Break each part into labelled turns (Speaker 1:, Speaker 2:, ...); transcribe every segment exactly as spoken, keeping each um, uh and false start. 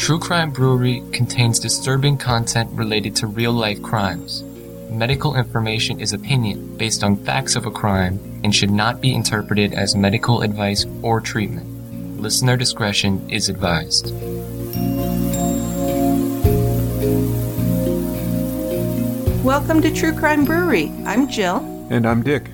Speaker 1: True Crime Brewery contains disturbing content related to real-life crimes. Medical information is opinion based on facts of a crime and should not be interpreted as medical advice or treatment. Listener discretion is advised.
Speaker 2: Welcome to True Crime Brewery. I'm Jill.
Speaker 3: And I'm Dick.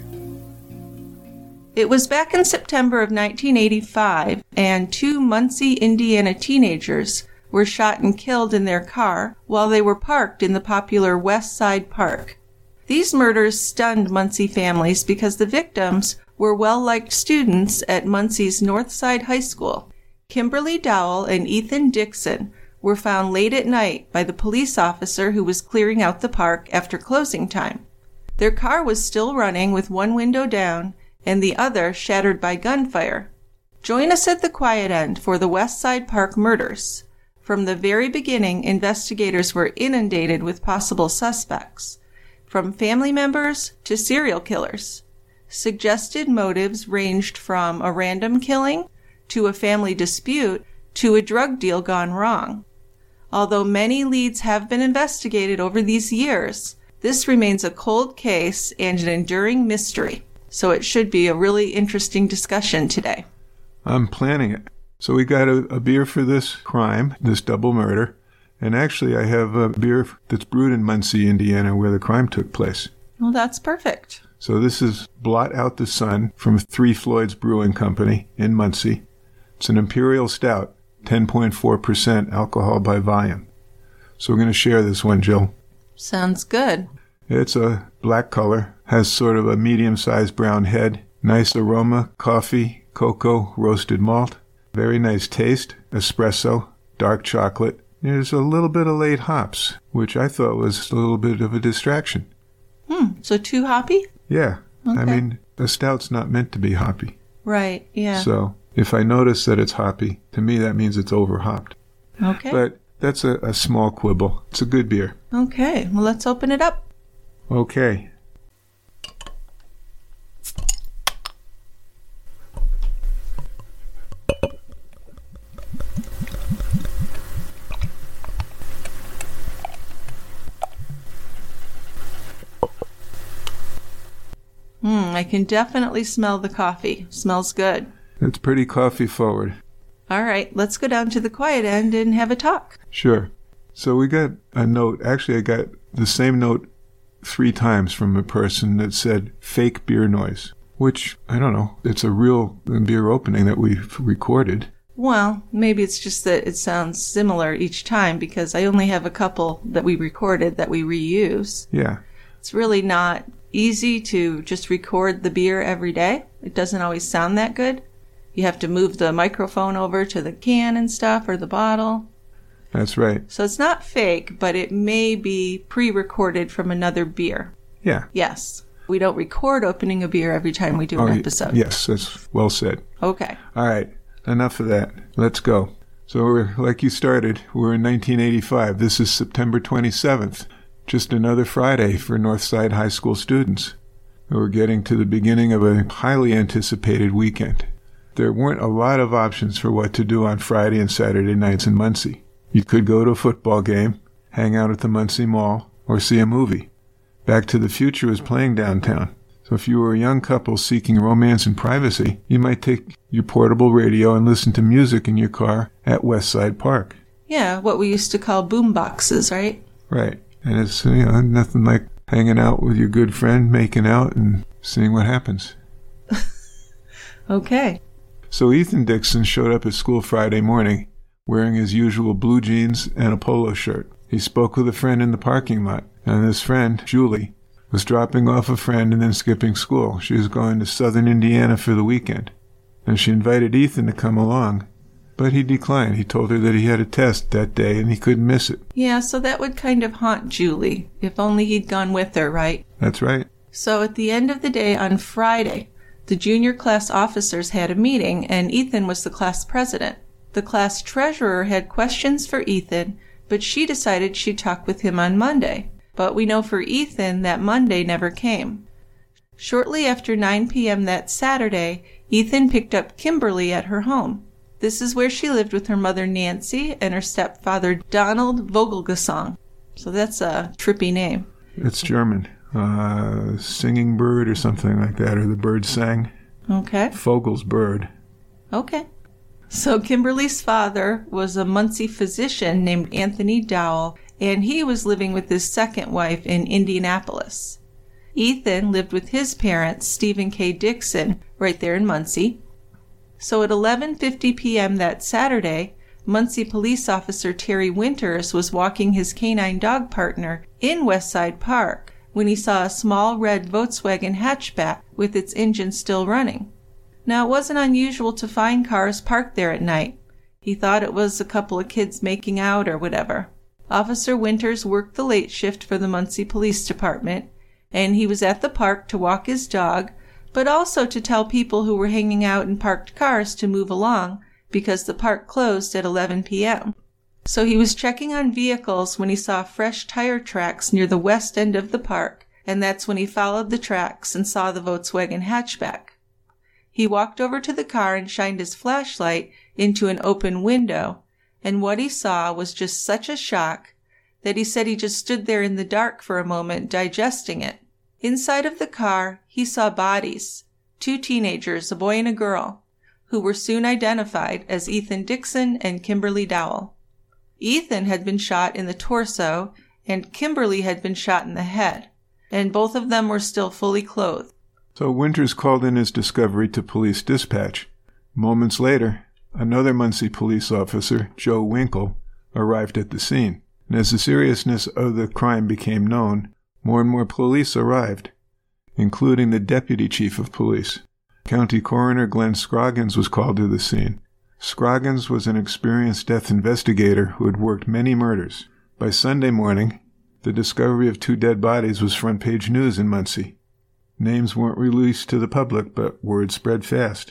Speaker 2: It was back in September of nineteen eighty-five, and two Muncie, Indiana teenagers were shot and killed in their car while they were parked in the popular West Side Park. These murders stunned Muncie families because the victims were well-liked students at Muncie's Northside High School. Kimberly Dowell and Ethan Dixon were found late at night by the police officer who was clearing out the park after closing time. Their car was still running with one window down and the other shattered by gunfire. Join us at the quiet end for the West Side Park murders. From the very beginning, investigators were inundated with possible suspects, from family members to serial killers. Suggested motives ranged from a random killing to a family dispute to a drug deal gone wrong. Although many leads have been investigated over these years, this remains a cold case and an enduring mystery. So it should be a really interesting discussion today.
Speaker 3: I'm planning it. So we got a, a beer for this crime, this double murder. And actually, I have a beer that's brewed in Muncie, Indiana, where the crime took place.
Speaker 2: Well, that's perfect.
Speaker 3: So this is Blot Out the Sun from Three Floyds Brewing Company in Muncie. It's an imperial stout, ten point four percent alcohol by volume. So we're going to share this one, Jill.
Speaker 2: Sounds good.
Speaker 3: It's a black color, has sort of a medium-sized brown head, nice aroma, coffee, cocoa, roasted malt, very nice taste, espresso, dark chocolate. There's a little bit of late hops, which I thought was a little bit of a distraction.
Speaker 2: Hmm, so too hoppy?
Speaker 3: Yeah.
Speaker 2: Okay.
Speaker 3: I mean, a stout's not meant to be hoppy.
Speaker 2: Right, yeah.
Speaker 3: So if I notice that it's hoppy, to me that means it's over-hopped.
Speaker 2: Okay.
Speaker 3: But that's a, a small quibble. It's a good beer.
Speaker 2: Okay, well, let's open it up.
Speaker 3: Okay.
Speaker 2: Hmm, I can definitely smell the coffee. Smells good.
Speaker 3: It's pretty coffee forward.
Speaker 2: All right, let's go down to the quiet end and have a talk.
Speaker 3: Sure. So we got a note. Actually, I got the same note three times from a person that said fake beer noise, which, I don't know, it's a real beer opening that we've recorded.
Speaker 2: Well, maybe it's just that it sounds similar each time because I only have a couple that we recorded that we reuse.
Speaker 3: Yeah.
Speaker 2: It's really not easy to just record the beer every day. It doesn't always sound that good. You have to move the microphone over to the can and stuff or the bottle.
Speaker 3: That's right.
Speaker 2: So it's not fake, but it may be pre-recorded from another beer.
Speaker 3: Yeah.
Speaker 2: Yes. We don't record opening a beer every time we do an
Speaker 3: oh,
Speaker 2: episode.
Speaker 3: Yes, that's well said.
Speaker 2: Okay.
Speaker 3: All right. Enough of that. Let's go. So we're, like you started, we're in nineteen eighty-five. This is September twenty-seventh. Just another Friday for Northside High School students. We're getting to the beginning of a highly anticipated weekend. There weren't a lot of options for what to do on Friday and Saturday nights in Muncie. You could go to a football game, hang out at the Muncie Mall, or see a movie. Back to the Future was playing downtown. So if you were a young couple seeking romance and privacy, you might take your portable radio and listen to music in your car at West Side Park.
Speaker 2: Yeah, what we used to call boom boxes, right?
Speaker 3: Right. And it's, you know, nothing like hanging out with your good friend, making out, and seeing what happens.
Speaker 2: Okay.
Speaker 3: So Ethan Dixon showed up at school Friday morning wearing his usual blue jeans and a polo shirt. He spoke with a friend in the parking lot, and this friend, Julie, was dropping off a friend and then skipping school. She was going to southern Indiana for the weekend, and she invited Ethan to come along, but he declined. He told her that he had a test that day and he couldn't miss it.
Speaker 2: Yeah, so that would kind of haunt Julie, if only he'd gone with her, right?
Speaker 3: That's right.
Speaker 2: So at the end of the day on Friday, the junior class officers had a meeting, and Ethan was the class president. The class treasurer had questions for Ethan, but she decided she'd talk with him on Monday. But we know for Ethan that Monday never came. Shortly after nine p.m. that Saturday, Ethan picked up Kimberly at her home. This is where she lived with her mother Nancy and her stepfather Donald Vogelgesang. So that's a trippy name.
Speaker 3: It's German. Uh, singing bird or something like that, or the bird sang.
Speaker 2: Okay.
Speaker 3: Vogel's bird.
Speaker 2: Okay. So Kimberly's father was a Muncie physician named Anthony Dowell, and he was living with his second wife in Indianapolis. Ethan lived with his parents, Stephen K. Dixon, right there in Muncie. So at eleven fifty p.m. that Saturday, Muncie police officer Terry Winters was walking his canine dog partner in Westside Park when he saw a small red Volkswagen hatchback with its engine still running. Now, it wasn't unusual to find cars parked there at night. He thought it was a couple of kids making out or whatever. Officer Winters worked the late shift for the Muncie Police Department, and he was at the park to walk his dog, but also to tell people who were hanging out in parked cars to move along because the park closed at eleven p.m. So he was checking on vehicles when he saw fresh tire tracks near the west end of the park, and that's when he followed the tracks and saw the Volkswagen hatchback. He walked over to the car and shined his flashlight into an open window, and what he saw was just such a shock that he said he just stood there in the dark for a moment digesting it. Inside of the car, he saw bodies, two teenagers, a boy and a girl, who were soon identified as Ethan Dixon and Kimberly Dowell. Ethan had been shot in the torso, and Kimberly had been shot in the head, and both of them were still fully clothed.
Speaker 3: So Winters called in his discovery to police dispatch. Moments later, another Muncie police officer, Joe Winkle, arrived at the scene. And as the seriousness of the crime became known, more and more police arrived, including the deputy chief of police. County Coroner Glenn Scroggins was called to the scene. Scroggins was an experienced death investigator who had worked many murders. By Sunday morning, the discovery of two dead bodies was front-page news in Muncie. Names weren't released to the public, but word spread fast.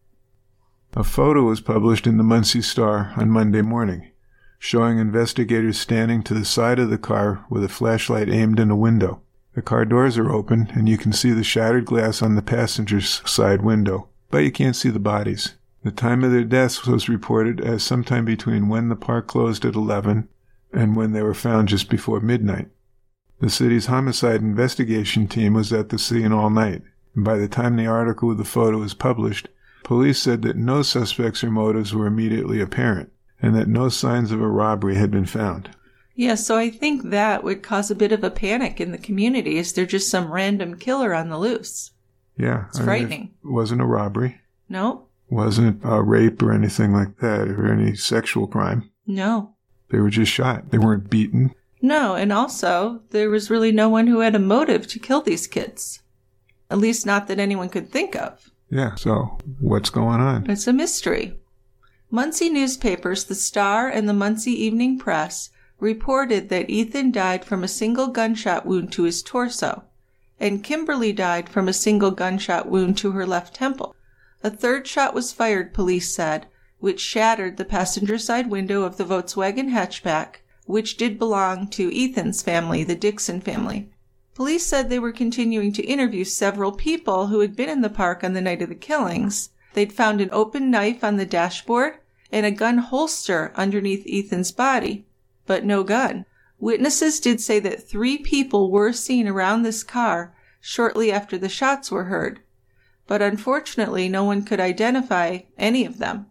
Speaker 3: A photo was published in the Muncie Star on Monday morning, showing investigators standing to the side of the car with a flashlight aimed in a window. The car doors are open, and you can see the shattered glass on the passenger's side window, but you can't see the bodies. The time of their deaths was reported as sometime between when the park closed at eleven and when they were found just before midnight. The city's homicide investigation team was at the scene all night, and by the time the article with the photo was published, police said that no suspects or motives were immediately apparent, and that no signs of a robbery had been found.
Speaker 2: Yeah, so I think that would cause a bit of a panic in the community. Is there just some random killer on the loose?
Speaker 3: Yeah.
Speaker 2: It's I frightening.
Speaker 3: Mean, it wasn't a robbery.
Speaker 2: No.
Speaker 3: Wasn't a rape or anything like that, or any sexual crime.
Speaker 2: No.
Speaker 3: They were just shot. They weren't beaten.
Speaker 2: No, and also, there was really no one who had a motive to kill these kids. At least not that anyone could think of.
Speaker 3: Yeah, so what's going on?
Speaker 2: It's a mystery. Muncie newspapers, the Star and the Muncie Evening Press, reported that Ethan died from a single gunshot wound to his torso, and Kimberly died from a single gunshot wound to her left temple. A third shot was fired, police said, which shattered the passenger side window of the Volkswagen hatchback, which did belong to Ethan's family, the Dixon family. Police said they were continuing to interview several people who had been in the park on the night of the killings. They'd found an open knife on the dashboard and a gun holster underneath Ethan's body, but no gun. Witnesses did say that three people were seen around this car shortly after the shots were heard, but unfortunately no one could identify any of them.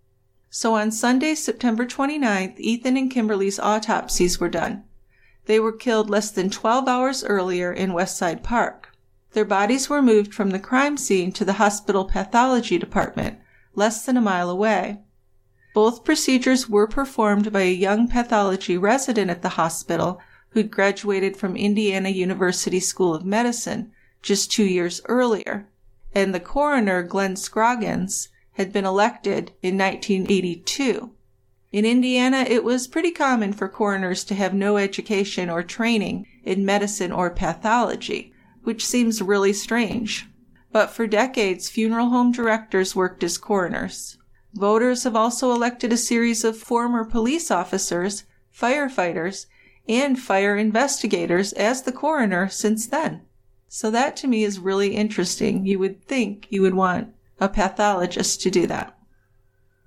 Speaker 2: So on Sunday, September twenty-ninth, Ethan and Kimberly's autopsies were done. They were killed less than twelve hours earlier in Westside Park. Their bodies were moved from the crime scene to the hospital pathology department, less than a mile away. Both procedures were performed by a young pathology resident at the hospital who'd graduated from Indiana University School of Medicine just two years earlier, and the coroner, Glenn Scroggins, had been elected in nineteen eighty-two. In Indiana, it was pretty common for coroners to have no education or training in medicine or pathology, which seems really strange. But for decades, funeral home directors worked as coroners. Voters have also elected a series of former police officers, firefighters, and fire investigators as the coroner since then. So that to me is really interesting. You would think you would want a pathologist to do that.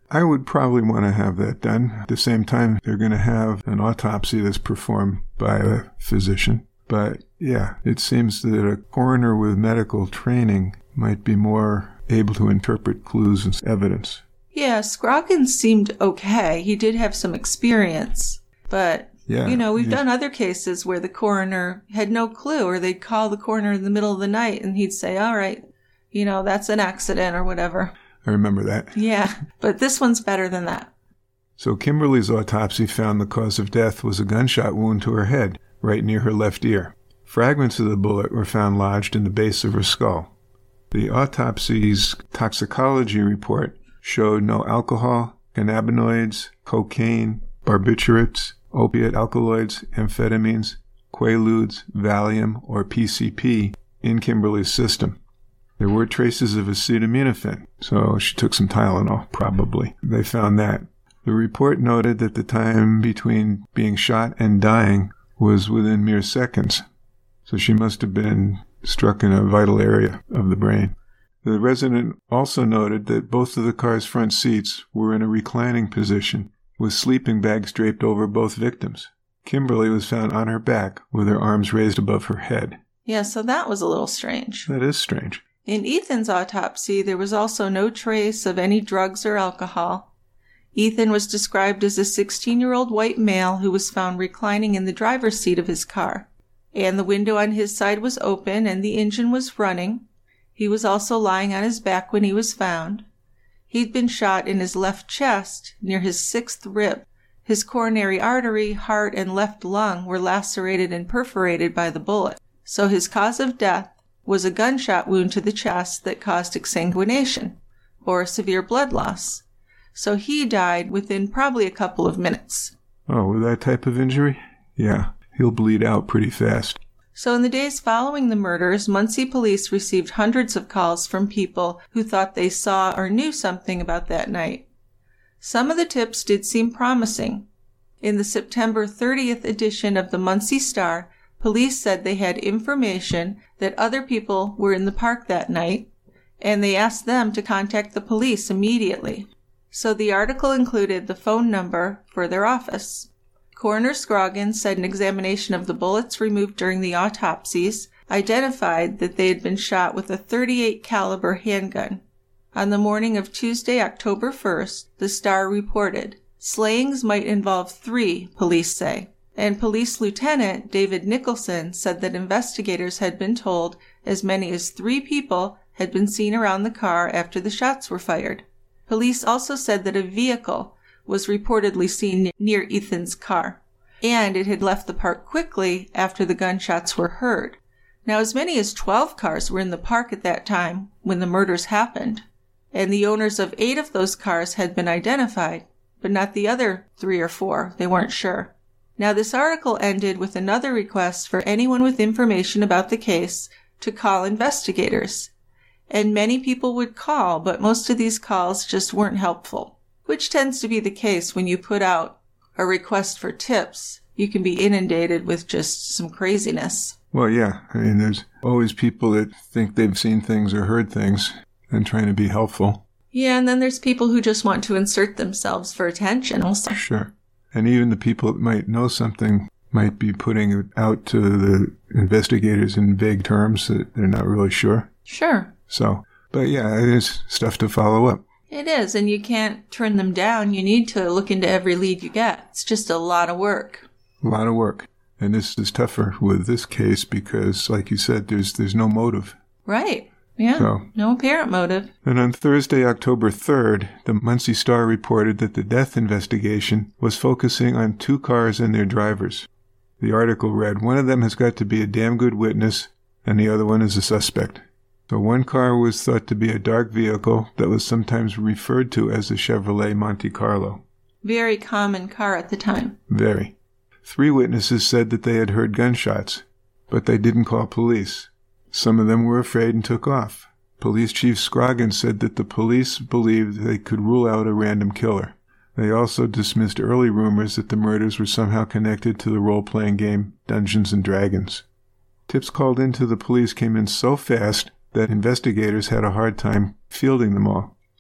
Speaker 3: I would probably want to have that done. At the same time, they're going to have an autopsy that's performed by a physician. But yeah, it seems that a coroner with medical training might be more able to interpret clues and evidence.
Speaker 2: Yeah, Scroggins seemed okay. He did have some experience. But,
Speaker 3: yeah,
Speaker 2: you know, we've
Speaker 3: he,
Speaker 2: done other cases where the coroner had no clue, or they'd call the coroner in the middle of the night and he'd say, all right, you know, that's an accident or whatever.
Speaker 3: I remember that.
Speaker 2: Yeah, but this one's better than that.
Speaker 3: So Kimberly's autopsy found the cause of death was a gunshot wound to her head, right near her left ear. Fragments of the bullet were found lodged in the base of her skull. The autopsy's toxicology report showed no alcohol, cannabinoids, cocaine, barbiturates, opiate alkaloids, amphetamines, quaaludes, Valium, or P C P in Kimberly's system. There were traces of acetaminophen, so she took some Tylenol, probably. They found that. The report noted that the time between being shot and dying was within mere seconds, so she must have been struck in a vital area of the brain. The resident also noted that both of the car's front seats were in a reclining position, with sleeping bags draped over both victims. Kimberly was found on her back, with her arms raised above her head.
Speaker 2: Yeah, so that was a little strange.
Speaker 3: That is strange.
Speaker 2: In Ethan's autopsy, there was also no trace of any drugs or alcohol. Ethan was described as a sixteen-year-old white male who was found reclining in the driver's seat of his car, and the window on his side was open and the engine was running. He was also lying on his back when he was found. He'd been shot in his left chest, near his sixth rib. His coronary artery, heart, and left lung were lacerated and perforated by the bullet, so his cause of death was a gunshot wound to the chest that caused exsanguination, or severe blood loss. So he died within probably a couple of minutes.
Speaker 3: Oh, with that type of injury? Yeah, he'll bleed out pretty fast.
Speaker 2: So in the days following the murders, Muncie police received hundreds of calls from people who thought they saw or knew something about that night. Some of the tips did seem promising. In the September thirtieth edition of the Muncie Star, police said they had information that other people were in the park that night, and they asked them to contact the police immediately. So the article included the phone number for their office. Coroner Scroggins said an examination of the bullets removed during the autopsies identified that they had been shot with a thirty-eight caliber handgun. On the morning of Tuesday, October first, the Star reported, slayings might involve three, police say. And Police Lieutenant David Nicholson said that investigators had been told as many as three people had been seen around the car after the shots were fired. Police also said that a vehicle was reportedly seen near Ethan's car, and it had left the park quickly after the gunshots were heard. Now, as many as twelve cars were in the park at that time when the murders happened, and the owners of eight of those cars had been identified, but not the other three or four. They weren't sure. Now, this article ended with another request for anyone with information about the case to call investigators. And many people would call, but most of these calls just weren't helpful, which tends to be the case when you put out a request for tips. You can be inundated with just some craziness.
Speaker 3: Well, yeah. I mean, there's always people that think they've seen things or heard things and trying to be helpful.
Speaker 2: Yeah, and then there's people who just want to insert themselves for attention also.
Speaker 3: Sure. And even the people that might know something might be putting it out to the investigators in vague terms that they're not really sure.
Speaker 2: Sure.
Speaker 3: So, but yeah, it is stuff to follow up.
Speaker 2: It is, and you can't turn them down. You need to look into every lead you get. It's just a lot of work.
Speaker 3: A lot of work. And this is tougher with this case because, like you said, there's there's no motive.
Speaker 2: Right. Yeah. So, no apparent motive.
Speaker 3: And on Thursday, October third, the Muncie Star reported that the death investigation was focusing on two cars and their drivers. The article read, one of them has got to be a damn good witness, and the other one is a suspect. So one car was thought to be a dark vehicle that was sometimes referred to as the Chevrolet Monte Carlo.
Speaker 2: Very common car at the time.
Speaker 3: Very. Three witnesses said that they had heard gunshots, but they didn't call police. Some of them were afraid and took off. Police Chief Scroggins said that the police believed they could rule out a random killer. They also dismissed early rumors that the murders were somehow connected to the role-playing game Dungeons and Dragons. Tips called into the police came in so fast that investigators had a hard time fielding them all.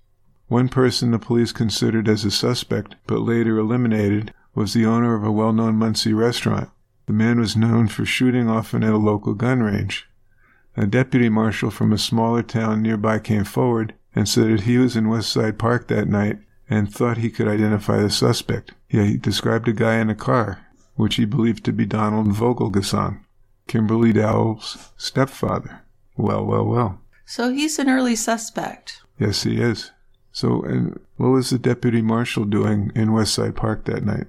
Speaker 3: One person the police considered as a suspect, but later eliminated, was the owner of a well-known Muncie restaurant. The man was known for shooting often at a local gun range. A deputy marshal from a smaller town nearby came forward and said that he was in Westside Park that night and thought he could identify the suspect. Yeah, he described a guy in a car, which he believed to be Donald Vogelgesang, Kimberly Dowell's stepfather. Well, well, well.
Speaker 2: So he's an early suspect.
Speaker 3: Yes, he is. So, and what was the deputy marshal doing in Westside Park that night?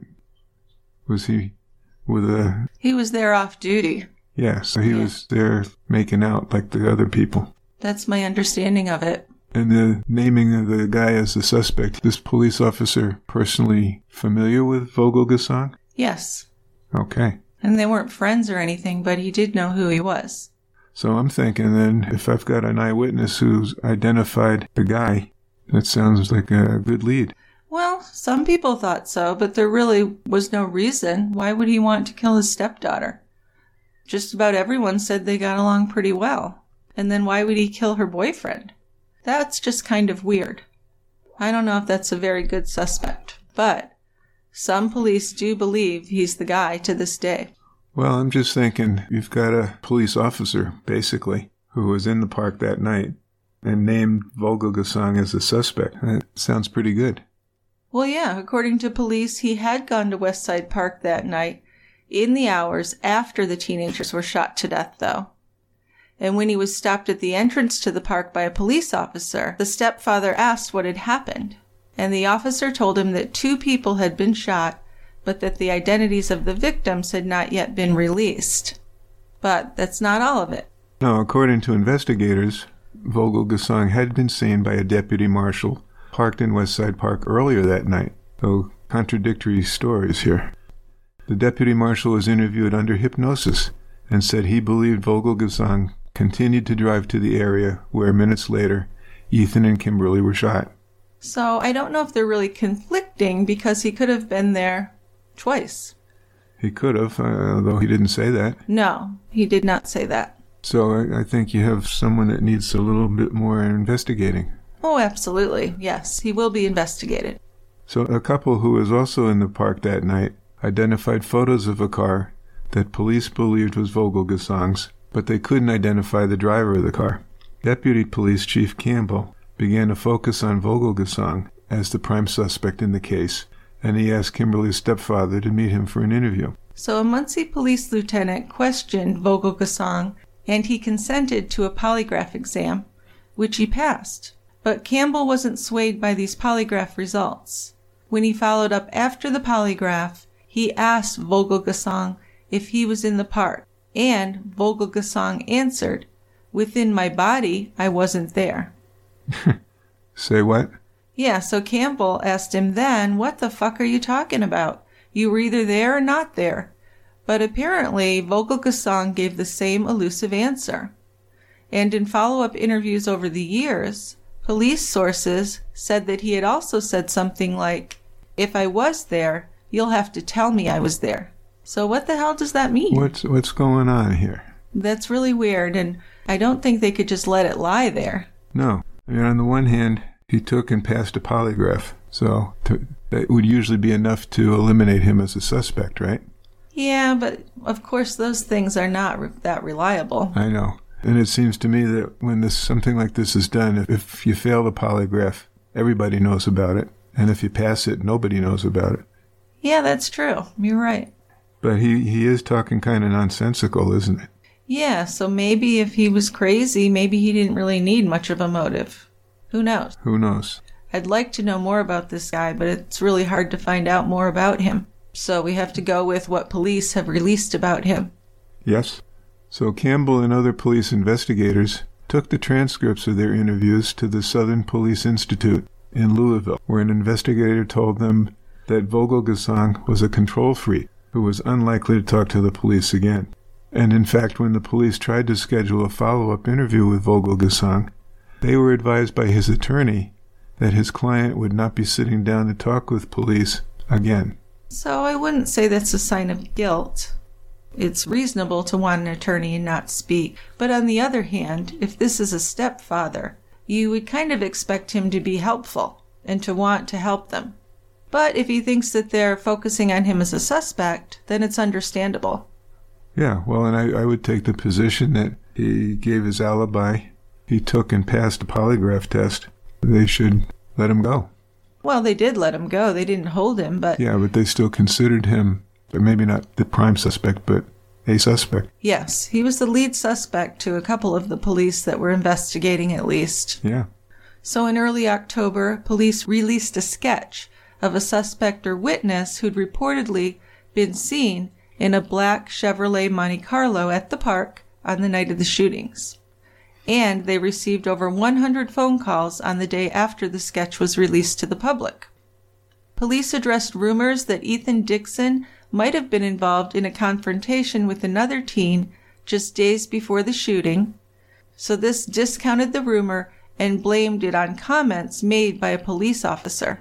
Speaker 3: Was he with a...
Speaker 2: He was there off duty.
Speaker 3: Yeah, so he
Speaker 2: yeah.
Speaker 3: was there making out like the other people.
Speaker 2: That's my understanding of it.
Speaker 3: And the naming of the guy as the suspect, this police officer personally familiar with Vogelgesang?
Speaker 2: Yes.
Speaker 3: Okay.
Speaker 2: And they weren't friends or anything, but he did know who he was.
Speaker 3: So I'm thinking then, if I've got an eyewitness who's identified the guy, that sounds like a good lead.
Speaker 2: Well, some people thought so, but there really was no reason. Why would he want to kill his stepdaughter? Just about everyone said they got along pretty well. And then why would he kill her boyfriend? That's just kind of weird. I don't know if that's a very good suspect, but some police do believe he's the guy to this day.
Speaker 3: Well, I'm just thinking, you've got a police officer, basically, who was in the park that night and named Vogelgesang as a suspect. That sounds pretty good.
Speaker 2: Well, yeah, according to police, he had gone to Westside Park that night in the hours after the teenagers were shot to death, though. And when he was stopped at the entrance to the park by a police officer, the stepfather asked what had happened. And the officer told him that two people had been shot, but that the identities of the victims had not yet been released. But that's not all of it.
Speaker 3: No, according to investigators, Vogelgesang had been seen by a deputy marshal parked in Westside Park earlier that night, though contradictory stories here. The deputy marshal was interviewed under hypnosis and said he believed Vogelgesang continued to drive to the area where minutes later Ethan and Kimberly were shot.
Speaker 2: So I don't know if they're really conflicting because he could have been there twice.
Speaker 3: He could have, uh, though he didn't say that.
Speaker 2: No, he did not say that.
Speaker 3: So I, I think you have someone that needs a little bit more investigating.
Speaker 2: Oh, absolutely. Yes, he will be investigated.
Speaker 3: So a couple who was also in the park that night identified photos of a car that police believed was Vogelgesang's, but they couldn't identify the driver of the car. Deputy Police Chief Campbell began to focus on Vogelgesang as the prime suspect in the case, and he asked Kimberly's stepfather to meet him for an interview.
Speaker 2: So a Muncie police lieutenant questioned Vogelgesang, and he consented to a polygraph exam, which he passed. But Campbell wasn't swayed by these polygraph results. When he followed up after the polygraph, he asked Vogelgesang if he was in the park, and Vogelgesang answered, "Within my body, I wasn't there."
Speaker 3: Say what?
Speaker 2: Yeah, so Campbell asked him then, "What the fuck are you talking about? You were either there or not there." But apparently, Vogelgesang gave the same elusive answer. And in follow-up interviews over the years, police sources said that he had also said something like, "If I was there, you'll have to tell me I was there." So what the hell does that mean?
Speaker 3: What's what's going on here?
Speaker 2: That's really weird, and I don't think they could just let it lie there.
Speaker 3: No. I mean, on the one hand, he took and passed a polygraph, so to, that would usually be enough to eliminate him as a suspect, right?
Speaker 2: Yeah, but of course those things are not re- that reliable.
Speaker 3: I know. And it seems to me that when this something like this is done, if, if you fail the polygraph, everybody knows about it. And if you pass it, nobody knows about it.
Speaker 2: Yeah, that's true. You're right.
Speaker 3: But he, he is talking kind of nonsensical, isn't it?
Speaker 2: Yeah, so maybe if he was crazy, maybe he didn't really need much of a motive. Who knows?
Speaker 3: Who knows?
Speaker 2: I'd like to know more about this guy, but it's really hard to find out more about him. So we have to go with what police have released about him.
Speaker 3: Yes. So Campbell and other police investigators took the transcripts of their interviews to the Southern Police Institute in Louisville, where an investigator told them that Vogelgesang was a control freak who was unlikely to talk to the police again. And in fact, when the police tried to schedule a follow-up interview with Vogelgesang, they were advised by his attorney that his client would not be sitting down to talk with police again.
Speaker 2: So I wouldn't say that's a sign of guilt. It's reasonable to want an attorney and not speak. But on the other hand, if this is a stepfather, you would kind of expect him to be helpful. and to want to help them. But if he thinks that they're focusing on him as a suspect, then it's understandable.
Speaker 3: Yeah, well, and I, I would take the position that he gave his alibi, he took and passed a polygraph test. They should let him go.
Speaker 2: Well, they did let him go. They didn't hold him, but...
Speaker 3: Yeah, but they still considered him, or maybe not the prime suspect, but a suspect.
Speaker 2: Yes, he was the lead suspect to a couple of the police that were investigating at least.
Speaker 3: Yeah.
Speaker 2: So in early October, police released a sketch of a suspect or witness who'd reportedly been seen in a black Chevrolet Monte Carlo at the park on the night of the shootings. And they received over one hundred phone calls on the day after the sketch was released to the public. Police addressed rumors that Ethan Dixon might have been involved in a confrontation with another teen just days before the shooting, so this discounted the rumor and blamed it on comments made by a police officer.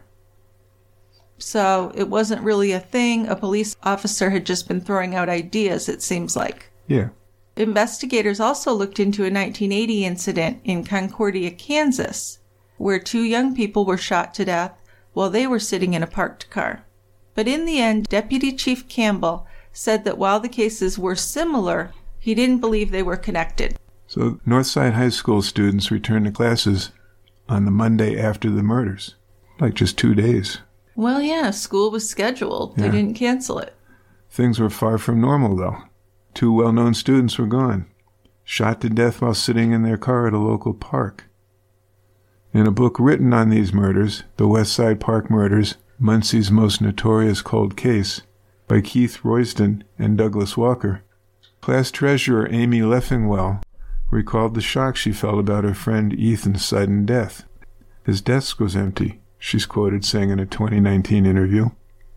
Speaker 2: So it wasn't really a thing. A police officer had just been throwing out ideas, it seems like.
Speaker 3: Yeah.
Speaker 2: Investigators also looked into a nineteen eighty incident in Concordia, Kansas, where two young people were shot to death while they were sitting in a parked car. But in the end, Deputy Chief Campbell said that while the cases were similar, he didn't believe they were connected.
Speaker 3: So Northside High School students returned to classes on the Monday after the murders, like just two days.
Speaker 2: Well, yeah, school was scheduled. They
Speaker 3: Yeah.
Speaker 2: didn't cancel it.
Speaker 3: Things were far from normal, though. Two well-known students were gone, shot to death while sitting in their car at a local park. In a book written on these murders, The West Side Park Murders, Muncie's Most Notorious Cold Case, by Keith Royston and Douglas Walker, class treasurer Amy Leffingwell recalled the shock she felt about her friend Ethan's sudden death. His desk was empty, she's quoted saying in a twenty nineteen interview.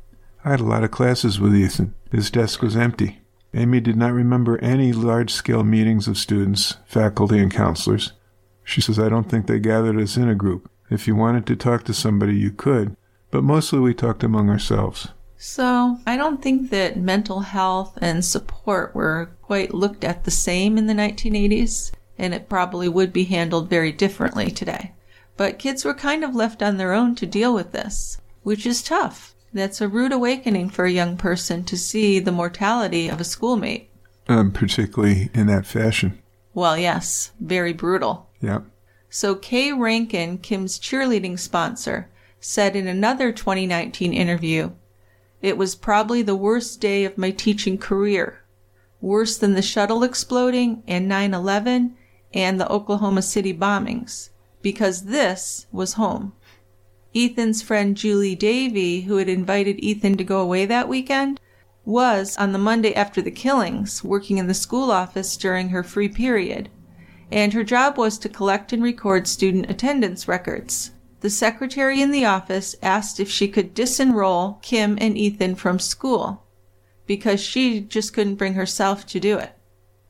Speaker 3: I had a lot of classes with Ethan. His desk was empty. Amy did not remember any large-scale meetings of students, faculty, and counselors. She says, I don't think they gathered us in a group. If you wanted to talk to somebody, you could, but mostly we talked among ourselves.
Speaker 2: So I don't think that mental health and support were quite looked at the same in the nineteen eighties, and it probably would be handled very differently today. But kids were kind of left on their own to deal with this, which is tough. That's a rude awakening for a young person to see the mortality of a schoolmate.
Speaker 3: Um, particularly in that fashion.
Speaker 2: Well, yes, very brutal.
Speaker 3: Yeah.
Speaker 2: So Kay Rankin, Kim's cheerleading sponsor, said in another twenty nineteen interview, "It was probably the worst day of my teaching career, worse than the shuttle exploding and nine eleven and the Oklahoma City bombings, because this was home." Ethan's friend Julie Davey, who had invited Ethan to go away that weekend, was, on the Monday after the killings, working in the school office during her free period, and her job was to collect and record student attendance records. The secretary in the office asked if she could disenroll Kim and Ethan from school, because she just couldn't bring herself to do it.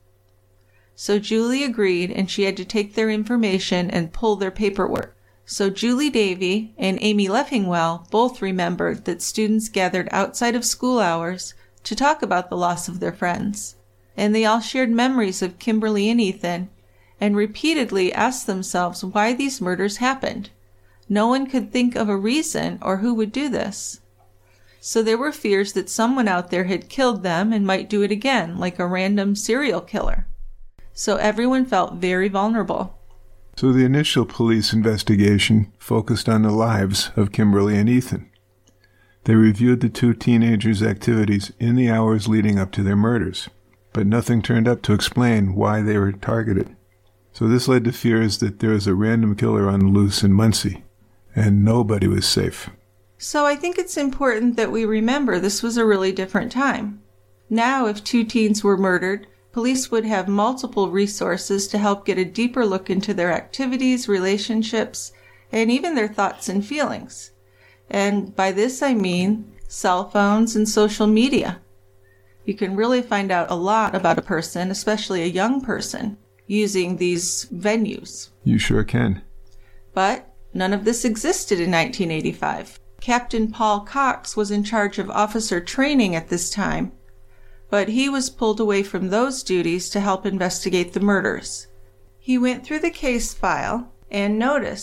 Speaker 2: So Julie agreed, and she had to take their information and pull their paperwork. So Julie Davey and Amy Leffingwell both remembered that students gathered outside of school hours to talk about the loss of their friends. And they all shared memories of Kimberly and Ethan and repeatedly asked themselves why these murders happened. No one could think of a reason or who would do this. So there were fears that someone out there had killed them and might do it again, like a random serial killer. So everyone felt very vulnerable.
Speaker 3: So the initial police investigation focused on the lives of Kimberly and Ethan. They reviewed the two teenagers' activities in the hours leading up to their murders, but nothing turned up to explain why they were targeted. So this led to fears that there was a random killer on the loose in Muncie, and nobody was safe.
Speaker 2: So I think it's important that we remember this was a really different time. Now, if two teens were murdered, police would have multiple resources to help get a deeper look into their activities, relationships, and even their thoughts and feelings. And by this I mean cell phones and social media. You can really find out a lot about a person, especially a young person, using these venues.
Speaker 3: You sure can.
Speaker 2: But none of this existed in nineteen eighty-five. Captain Paul Cox was in charge of officer training at this time, but he was pulled away from those duties to help investigate the murders. He went through the case file and noticed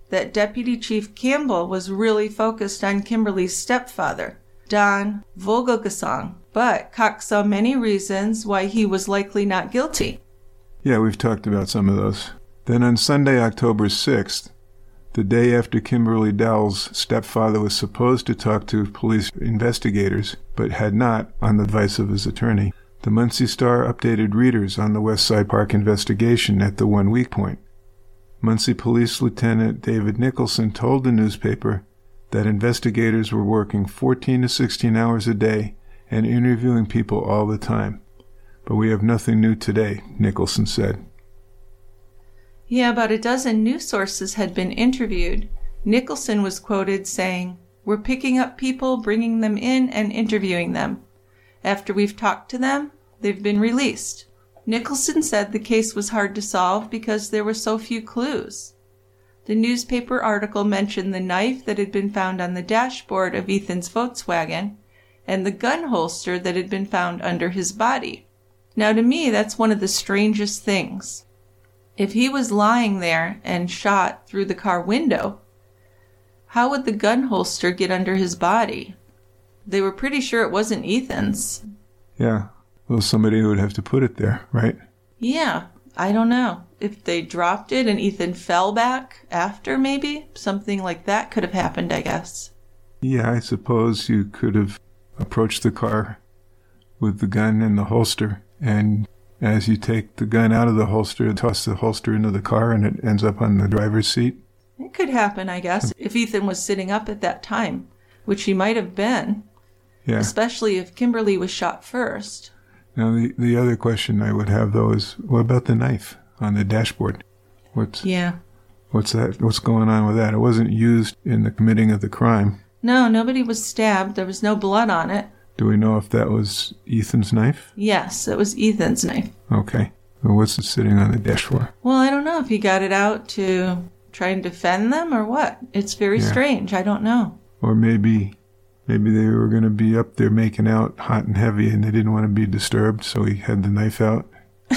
Speaker 2: that Deputy Chief Campbell was really focused on Kimberly's stepfather, Don Vogelgesang, but Cox saw many reasons why he was likely not guilty.
Speaker 3: Yeah, we've talked about some of those. Then on Sunday, October sixth, the day after Kimberly Dell's stepfather was supposed to talk to police investigators, but had not, on the advice of his attorney, the Muncie Star updated readers on the West Side Park investigation at the one-week point. Muncie Police Lieutenant David Nicholson told the newspaper that investigators were working fourteen to sixteen hours a day and interviewing people all the time. But we have nothing new today, Nicholson said.
Speaker 2: Yeah, about a dozen news sources had been interviewed. Nicholson was quoted saying, "We're picking up people, bringing them in, and interviewing them. After we've talked to them, they've been released." Nicholson said the case was hard to solve because there were so few clues. The newspaper article mentioned the knife that had been found on the dashboard of Ethan's Volkswagen and the gun holster that had been found under his body. Now, to me, that's one of the strangest things. If he was lying there and shot through the car window, how would the gun holster get under his body? They were pretty sure it wasn't Ethan's.
Speaker 3: Yeah, well, somebody would have to put it there, right?
Speaker 2: Yeah, I don't know. If they dropped it and Ethan fell back after, maybe? Something like that could have happened, I guess.
Speaker 3: Yeah, I suppose you could have approached the car with the gun in the holster, and as you take the gun out of the holster, toss the holster into the car and it ends up on the driver's seat.
Speaker 2: It could happen, I guess, if Ethan was sitting up at that time, which he might have been. Yeah. Especially if Kimberly was shot first.
Speaker 3: Now, the, the other question I would have, though, is what about the knife on the dashboard? What's
Speaker 2: Yeah.
Speaker 3: What's that? What's going on with that? It wasn't used in the committing of the crime.
Speaker 2: No, nobody was stabbed. There was no blood on it.
Speaker 3: Do we know if that was Ethan's knife?
Speaker 2: Yes, it was Ethan's knife.
Speaker 3: Okay. Well, what's it sitting on the dash for?
Speaker 2: Well, I don't know if he got it out to try and defend them or what. It's very yeah. strange. I don't know.
Speaker 3: Or maybe maybe they were going to be up there making out hot and heavy and they didn't want to be disturbed, so he had the knife out.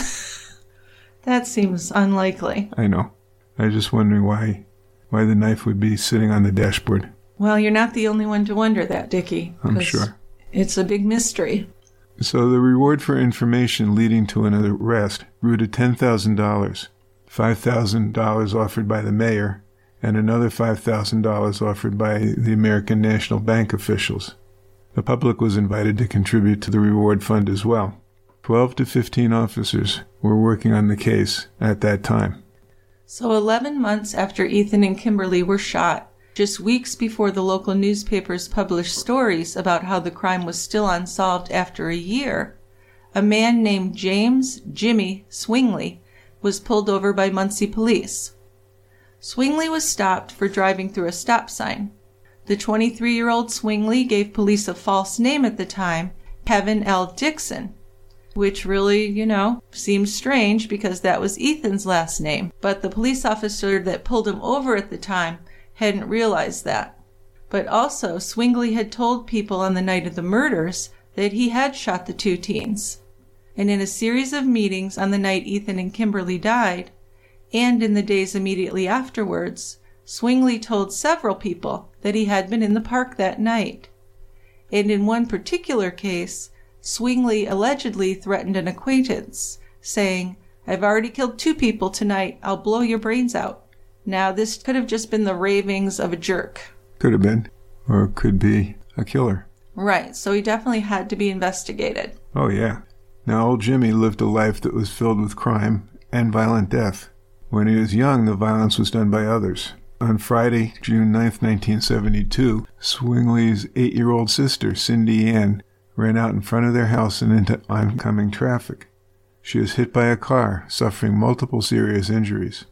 Speaker 2: That seems unlikely.
Speaker 3: I know. I was just wondering why why the knife would be sitting on the dashboard.
Speaker 2: Well, you're not the only one to wonder that, Dickie.
Speaker 3: I'm sure.
Speaker 2: It's a big mystery.
Speaker 3: So the reward for information leading to an arrest grew to ten thousand dollars, five thousand dollars offered by the mayor, and another five thousand dollars offered by the American National Bank officials. The public was invited to contribute to the reward fund as well. Twelve to fifteen officers were working on the case at that time.
Speaker 2: So eleven months after Ethan and Kimberly were shot, just weeks before the local newspapers published stories about how the crime was still unsolved after a year, a man named James Jimmy Swingley was pulled over by Muncie police. Swingley was stopped for driving through a stop sign. The twenty-three-year-old Swingley gave police a false name at the time, Kevin L. Dixon, which really, you know, seems strange because that was Ethan's last name. But the police officer that pulled him over at the time hadn't realized that. But also, Swingley had told people on the night of the murders that he had shot the two teens. And in a series of meetings on the night Ethan and Kimberly died, and in the days immediately afterwards, Swingley told several people that he had been in the park that night. And in one particular case, Swingley allegedly threatened an acquaintance, saying, "I've already killed two people tonight. I'll blow your brains out." Now, this could have just been the ravings of a jerk.
Speaker 3: Could have been. Or it could be a killer.
Speaker 2: Right, so he definitely had to be investigated.
Speaker 3: Oh, yeah. Now, old Jimmy lived a life that was filled with crime and violent death. When he was young, the violence was done by others. On Friday, June ninth, nineteen seventy-two, Swingley's eight-year-old sister, Cindy Ann, ran out in front of their house and into oncoming traffic. She was hit by a car, suffering multiple serious injuries.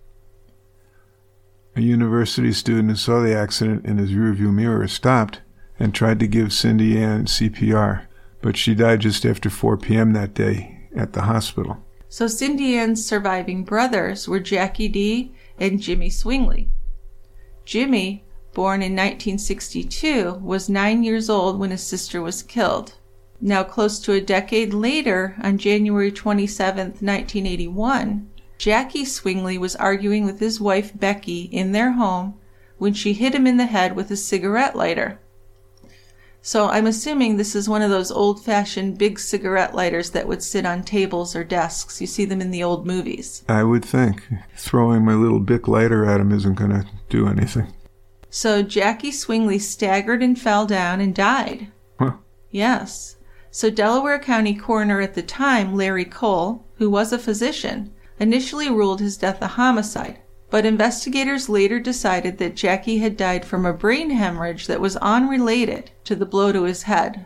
Speaker 3: A university student who saw the accident in his rearview mirror stopped and tried to give Cindy Ann C P R, but she died just after four p.m. that day at the hospital.
Speaker 2: So Cindy Ann's surviving brothers were Jackie D. and Jimmy Swingley. Jimmy, born in nineteen sixty-two, was nine years old when his sister was killed. Now, close to a decade later, on January twenty-seventh, nineteen eighty-one, Jackie Swingley was arguing with his wife Becky in their home when she hit him in the head with a cigarette lighter. So I'm assuming this is one of those old-fashioned big cigarette lighters that would sit on tables or desks. You see them in the old movies.
Speaker 3: I would think. Throwing my little Bic lighter at him isn't going to do anything.
Speaker 2: So Jackie Swingley staggered and fell down and died.
Speaker 3: Huh.
Speaker 2: Yes. So Delaware County coroner at the time, Larry Cole, who was a physician, initially ruled his death a homicide. But investigators later decided that Jackie had died from a brain hemorrhage that was unrelated to the blow to his head.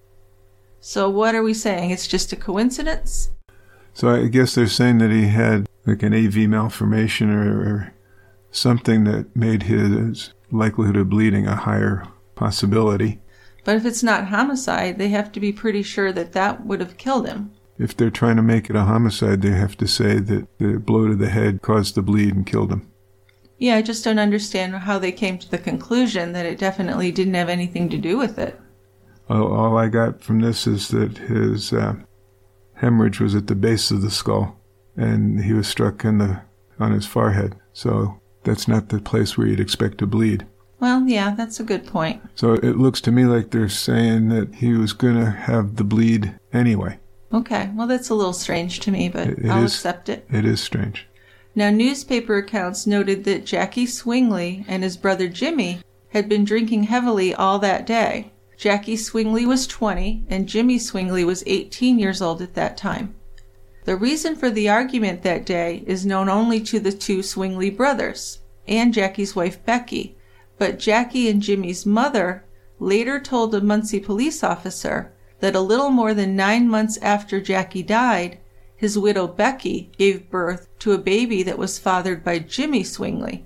Speaker 2: So what are we saying? It's just a coincidence?
Speaker 3: So I guess they're saying that he had like an A V malformation or, or something that made his likelihood of bleeding a higher possibility.
Speaker 2: But if it's not homicide, they have to be pretty sure that that would have killed him.
Speaker 3: If they're trying to make it a homicide, they have to say that the blow to the head caused the bleed and killed him.
Speaker 2: Yeah, I just don't understand how they came to the conclusion that it definitely didn't have anything to do with it.
Speaker 3: All, all I got from this is that his uh, hemorrhage was at the base of the skull, and he was struck in the on his forehead. So that's not the place where you'd expect to bleed.
Speaker 2: Well, yeah, that's a good point.
Speaker 3: So it looks to me like they're saying that he was going to have the bleed anyway.
Speaker 2: Okay, well, that's a little strange to me, but
Speaker 3: It- it
Speaker 2: I'll
Speaker 3: is-
Speaker 2: accept it.
Speaker 3: It is strange.
Speaker 2: Now, newspaper accounts noted that Jackie Swingley and his brother Jimmy had been drinking heavily all that day. Jackie Swingley was twenty, and Jimmy Swingley was eighteen years old at that time. The reason for the argument that day is known only to the two Swingley brothers and Jackie's wife Becky, but Jackie and Jimmy's mother later told a Muncie police officer that a little more than nine months after Jackie died, his widow Becky gave birth to a baby that was fathered by Jimmy Swingley.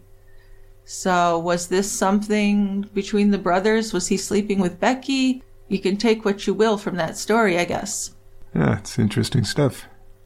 Speaker 2: So was this something between the brothers? Was he sleeping with Becky? You can take what you will from that story, I guess.
Speaker 3: Yeah, it's interesting stuff.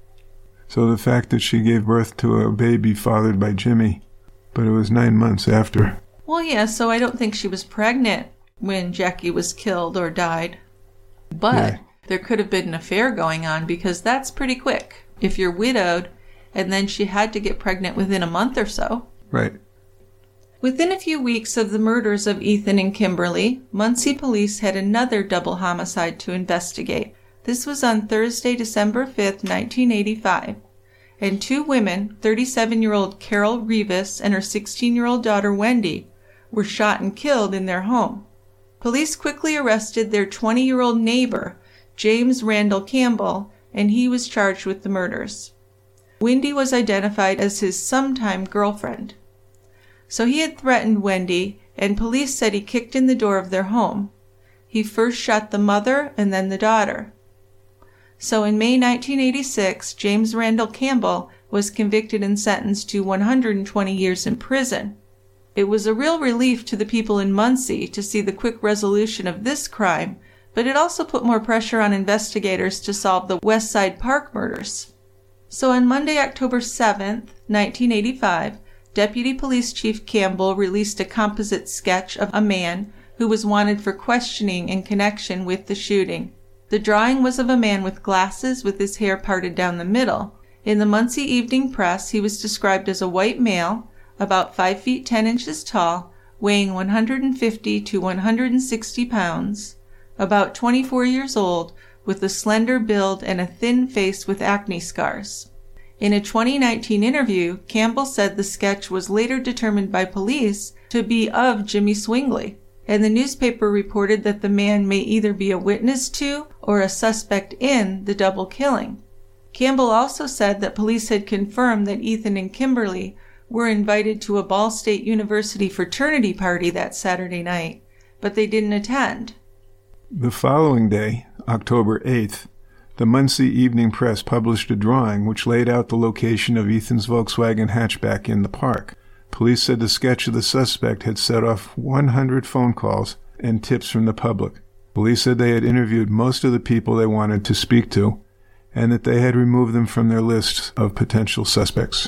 Speaker 3: So the fact that she gave birth to a baby fathered by Jimmy, but it was nine months after.
Speaker 2: Well, yeah, so I don't think she was pregnant when Jackie was killed or died. But
Speaker 3: Yeah.
Speaker 2: there could have been an affair going on, because that's pretty quick. If you're widowed, and then she had to get pregnant within a month or so.
Speaker 3: Right.
Speaker 2: Within a few weeks of the murders of Ethan and Kimberly, Muncie police had another double homicide to investigate. This was on Thursday, December fifth, nineteen eighty-five. And two women, thirty-seven-year-old Carol Rivas and her sixteen-year-old daughter Wendy, were shot and killed in their home. Police quickly arrested their twenty-year-old neighbor, James Randall Campbell, and he was charged with the murders. Wendy was identified as his sometime girlfriend. So he had threatened Wendy, and police said he kicked in the door of their home. He first shot the mother and then the daughter. So in May nineteen eighty-six, James Randall Campbell was convicted and sentenced to one hundred twenty years in prison. It was a real relief to the people in Muncie to see the quick resolution of this crime, but it also put more pressure on investigators to solve the West Side Park murders. So on Monday, October seventh, nineteen eighty-five, Deputy Police Chief Campbell released a composite sketch of a man who was wanted for questioning in connection with the shooting. The drawing was of a man with glasses with his hair parted down the middle. In the Muncie Evening Press, he was described as a white male, about five feet ten inches tall, weighing one hundred fifty to one hundred sixty pounds, about twenty-four years old, with a slender build and a thin face with acne scars. In a twenty nineteen interview, Campbell said the sketch was later determined by police to be of Jimmy Swingley, and the newspaper reported that the man may either be a witness to or a suspect in the double killing. Campbell also said that police had confirmed that Ethan and Kimberly were invited to a Ball State University fraternity party that Saturday night, but they didn't attend.
Speaker 3: The following day, October eighth, the Muncie Evening Press published a drawing which laid out the location of Ethan's Volkswagen hatchback in the park. Police said the sketch of the suspect had set off one hundred phone calls and tips from the public. Police said they had interviewed most of the people they wanted to speak to, and that they had removed them from their lists of potential suspects.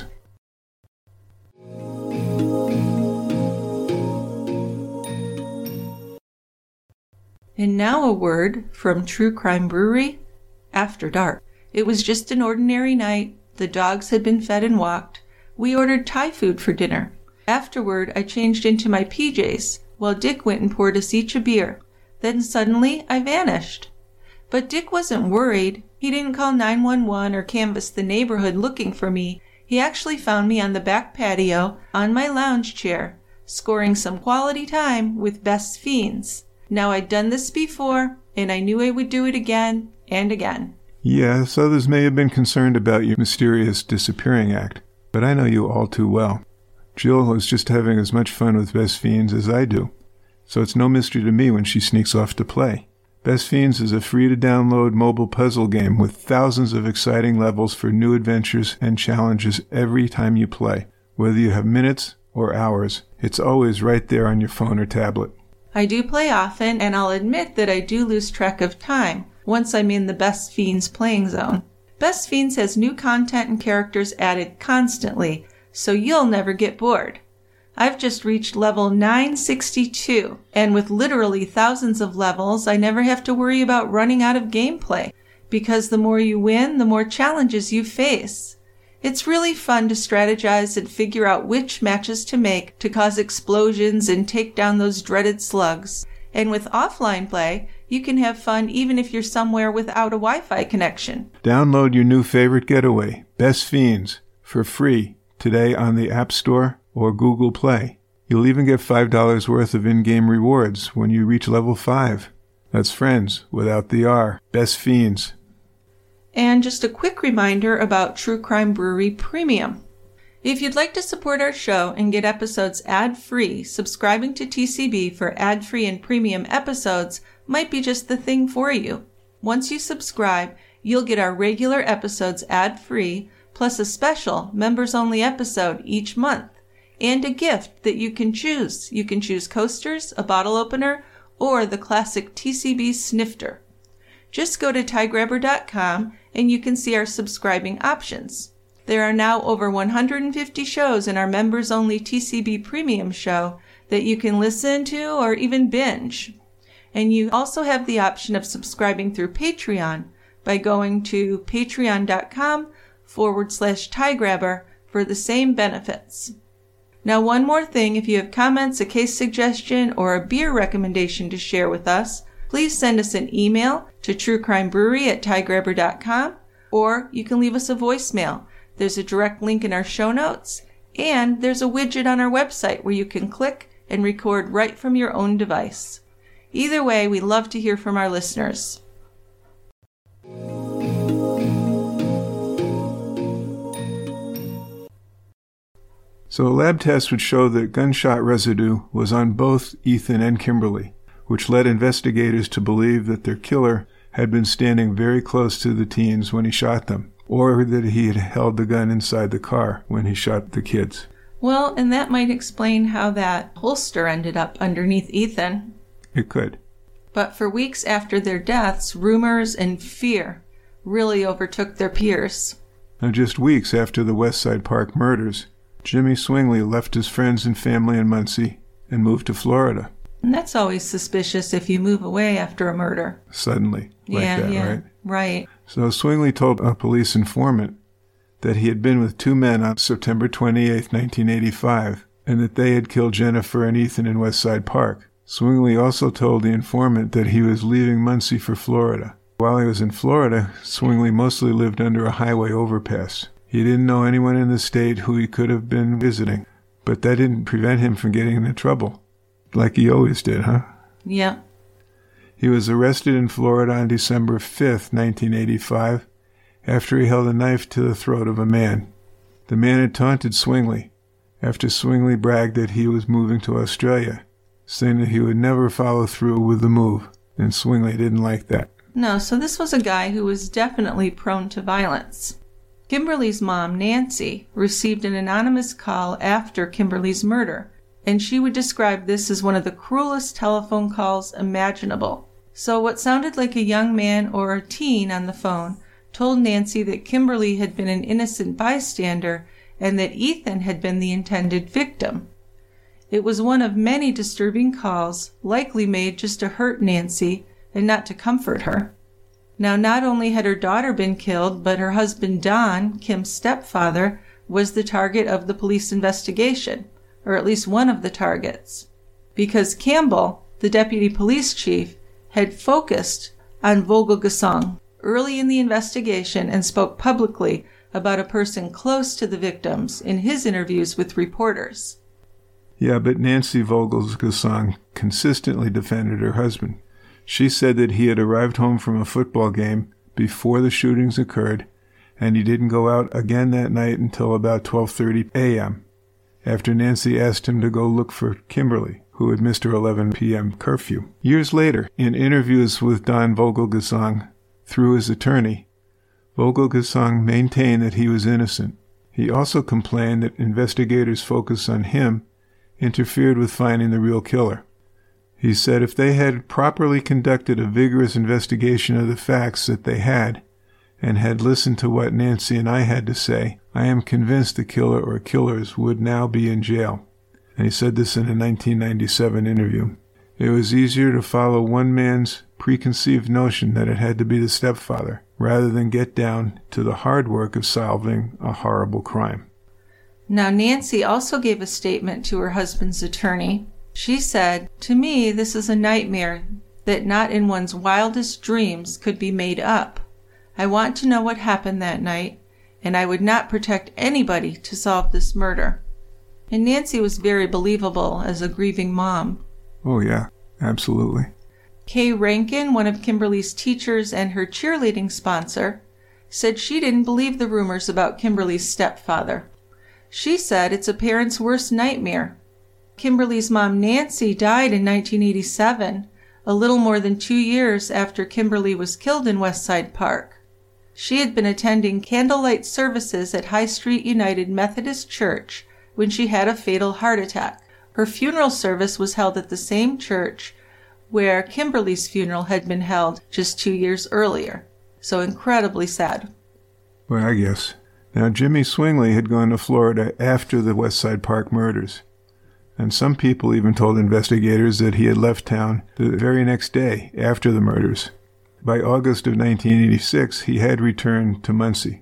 Speaker 2: And now a word from True Crime Brewery, After Dark. It was just an ordinary night. The dogs had been fed and walked. We ordered Thai food for dinner. Afterward, I changed into my P Js, while Dick went and poured us each a beer. Then suddenly, I vanished. But Dick wasn't worried. He didn't call nine one one or canvass the neighborhood looking for me. He actually found me on the back patio, on my lounge chair, scoring some quality time with Best Fiends. Now, I'd done this before, and I knew I would do it again and again.
Speaker 3: Yes, others may have been concerned about your mysterious disappearing act, but I know you all too well. Jill was just having as much fun with Best Fiends as I do, so it's no mystery to me when she sneaks off to play. Best Fiends is a free-to-download mobile puzzle game with thousands of exciting levels for new adventures and challenges every time you play. Whether you have minutes or hours, it's always right there on your phone or tablet.
Speaker 2: I do play often, and I'll admit that I do lose track of time once I'm in the Best Fiends playing zone. Best Fiends has new content and characters added constantly, so you'll never get bored. I've just reached level nine sixty-two, and with literally thousands of levels, I never have to worry about running out of gameplay, because the more you win, the more challenges you face. It's really fun to strategize and figure out which matches to make to cause explosions and take down those dreaded slugs. And with offline play, you can have fun even if you're somewhere without a Wi-Fi connection.
Speaker 3: Download your new favorite getaway, Best Fiends, for free today on the App Store or Google Play. You'll even get five dollars worth of in-game rewards when you reach level five. That's friends without the R. Best Fiends.
Speaker 2: And just a quick reminder about True Crime Brewery Premium. If you'd like to support our show and get episodes ad-free, subscribing to T C B for ad-free and premium episodes might be just the thing for you. Once you subscribe, you'll get our regular episodes ad-free, plus a special members-only episode each month, and a gift that you can choose. You can choose coasters, a bottle opener, or the classic T C B snifter. Just go to tie grabber dot com and you can see our subscribing options. There are now over one hundred fifty shows in our members-only T C B Premium show that you can listen to or even binge. And you also have the option of subscribing through Patreon by going to patreon.com forward slash tiegrabber for the same benefits. Now, one more thing, if you have comments, a case suggestion, or a beer recommendation to share with us, please send us an email to truecrimebrewery at tiegrabber dot com, or you can leave us a voicemail. There's a direct link in our show notes, and there's a widget on our website where you can click and record right from your own device. Either way, we love to hear from our listeners.
Speaker 3: So a lab test would show that gunshot residue was on both Ethan and Kimberly, which led investigators to believe that their killer had been standing very close to the teens when he shot them, or that he had held the gun inside the car when he shot the kids.
Speaker 2: Well, and that might explain how that holster ended up underneath Ethan.
Speaker 3: It could.
Speaker 2: But for weeks after their deaths, rumors and fear really overtook their peers.
Speaker 3: Now, just weeks after the Westside Park murders, Jimmy Swingley left his friends and family in Muncie and moved to Florida.
Speaker 2: And that's always suspicious if you move away after a murder.
Speaker 3: Suddenly, like
Speaker 2: yeah,
Speaker 3: that,
Speaker 2: yeah,
Speaker 3: right?
Speaker 2: Right.
Speaker 3: So Swingley told a police informant that he had been with two men on September twenty-eighth, nineteen eighty-five, and that they had killed Jennifer and Ethan in Westside Park. Swingley also told the informant that he was leaving Muncie for Florida. While he was in Florida, Swingley mostly lived under a highway overpass. He didn't know anyone in the state who he could have been visiting, but that didn't prevent him from getting into trouble. Like he always did, huh?
Speaker 2: Yeah.
Speaker 3: He was arrested in Florida on December fifth, nineteen eighty-five, after he held a knife to the throat of a man. The man had taunted Swingley after Swingley bragged that he was moving to Australia, saying that he would never follow through with the move, and Swingley didn't like that.
Speaker 2: No, so this was a guy who was definitely prone to violence. Kimberly's mom, Nancy, received an anonymous call after Kimberly's murder, and she would describe this as one of the cruelest telephone calls imaginable. So what sounded like a young man or a teen on the phone told Nancy that Kimberly had been an innocent bystander and that Ethan had been the intended victim. It was one of many disturbing calls, likely made just to hurt Nancy and not to comfort her. Now, not only had her daughter been killed, but her husband Don, Kim's stepfather, was the target of the police investigation. or at least one of the targets, because Campbell, the deputy police chief, had focused on Vogel-Gesang early in the investigation and spoke publicly about a person close to the victims in his interviews with reporters.
Speaker 3: Yeah, but Nancy Vogel-Gesang consistently defended her husband. She said that he had arrived home from a football game before the shootings occurred, and he didn't go out again that night until about twelve thirty a.m., after Nancy asked him to go look for Kimberly, who had missed her eleven p.m. curfew. Years later, in interviews with Don Vogel-Gesang through his attorney, Vogel-Gesang maintained that he was innocent. He also complained that investigators' focus on him interfered with finding the real killer. He said if they had properly conducted a vigorous investigation of the facts that they had, and had listened to what Nancy and I had to say, I am convinced the killer or killers would now be in jail. And he said this in a nineteen ninety-seven interview. It was easier to follow one man's preconceived notion that it had to be the stepfather, rather than get down to the hard work of solving a horrible crime.
Speaker 2: Now, Nancy also gave a statement to her husband's attorney. She said, "To me, this is a nightmare that not in one's wildest dreams could be made up. I want to know what happened that night, and I would not protect anybody to solve this murder." And Nancy was very believable as a grieving mom.
Speaker 3: Oh, yeah, absolutely.
Speaker 2: Kay Rankin, one of Kimberly's teachers and her cheerleading sponsor, said she didn't believe the rumors about Kimberly's stepfather. She said it's a parent's worst nightmare. Kimberly's mom, Nancy, died in nineteen eighty-seven, a little more than two years after Kimberly was killed in Westside Park. She had been attending candlelight services at High Street United Methodist Church when she had a fatal heart attack. Her funeral service was held at the same church where Kimberly's funeral had been held just two years earlier. So incredibly sad.
Speaker 3: Well, I guess. Now, Jimmy Swingley had gone to Florida after the Westside Park murders, and some people even told investigators that he had left town the very next day after the murders. By August of nineteen eighty-six, he had returned to Muncie,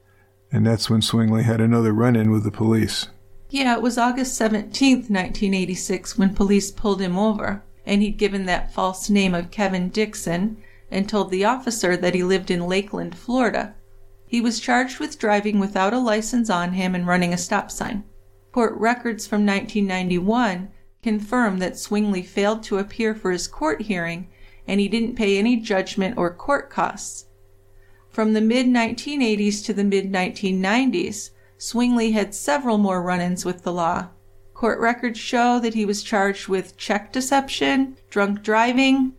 Speaker 3: and that's when Swingley had another run-in with the police.
Speaker 2: Yeah, it was August seventeenth, nineteen eighty-six, when police pulled him over, and he'd given that false name of Kevin Dixon and told the officer that he lived in Lakeland, Florida. He was charged with driving without a license on him and running a stop sign. Court records from nineteen ninety-one confirm that Swingley failed to appear for his court hearing, and he didn't pay any judgment or court costs. From the mid nineteen eighties to the mid nineteen nineties, Swingley had several more run-ins with the law. Court records show that he was charged with check deception, drunk driving,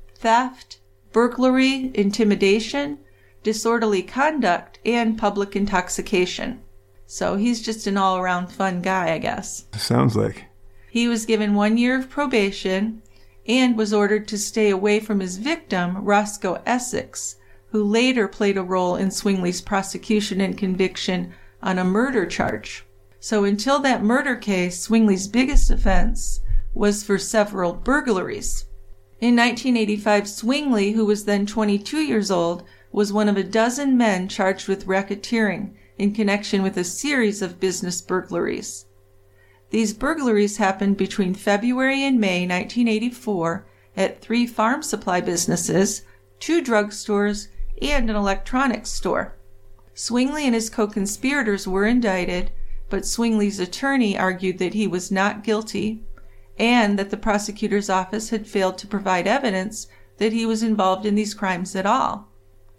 Speaker 2: theft, burglary, intimidation, disorderly conduct, and public intoxication. So he's just an all-around fun guy, I guess.
Speaker 3: Sounds like.
Speaker 2: He was given one year of probation and was ordered to stay away from his victim, Roscoe Essex, who later played a role in Swingley's prosecution and conviction on a murder charge. So until that murder case, Swingley's biggest offense was for several burglaries. In nineteen eighty-five, Swingley, who was then twenty-two years old, was one of a dozen men charged with racketeering in connection with a series of business burglaries. These burglaries happened between February and May nineteen eighty-four at three farm supply businesses, two drugstores, and an electronics store. Swingley and his co-conspirators were indicted, but Swingley's attorney argued that he was not guilty and that the prosecutor's office had failed to provide evidence that he was involved in these crimes at all.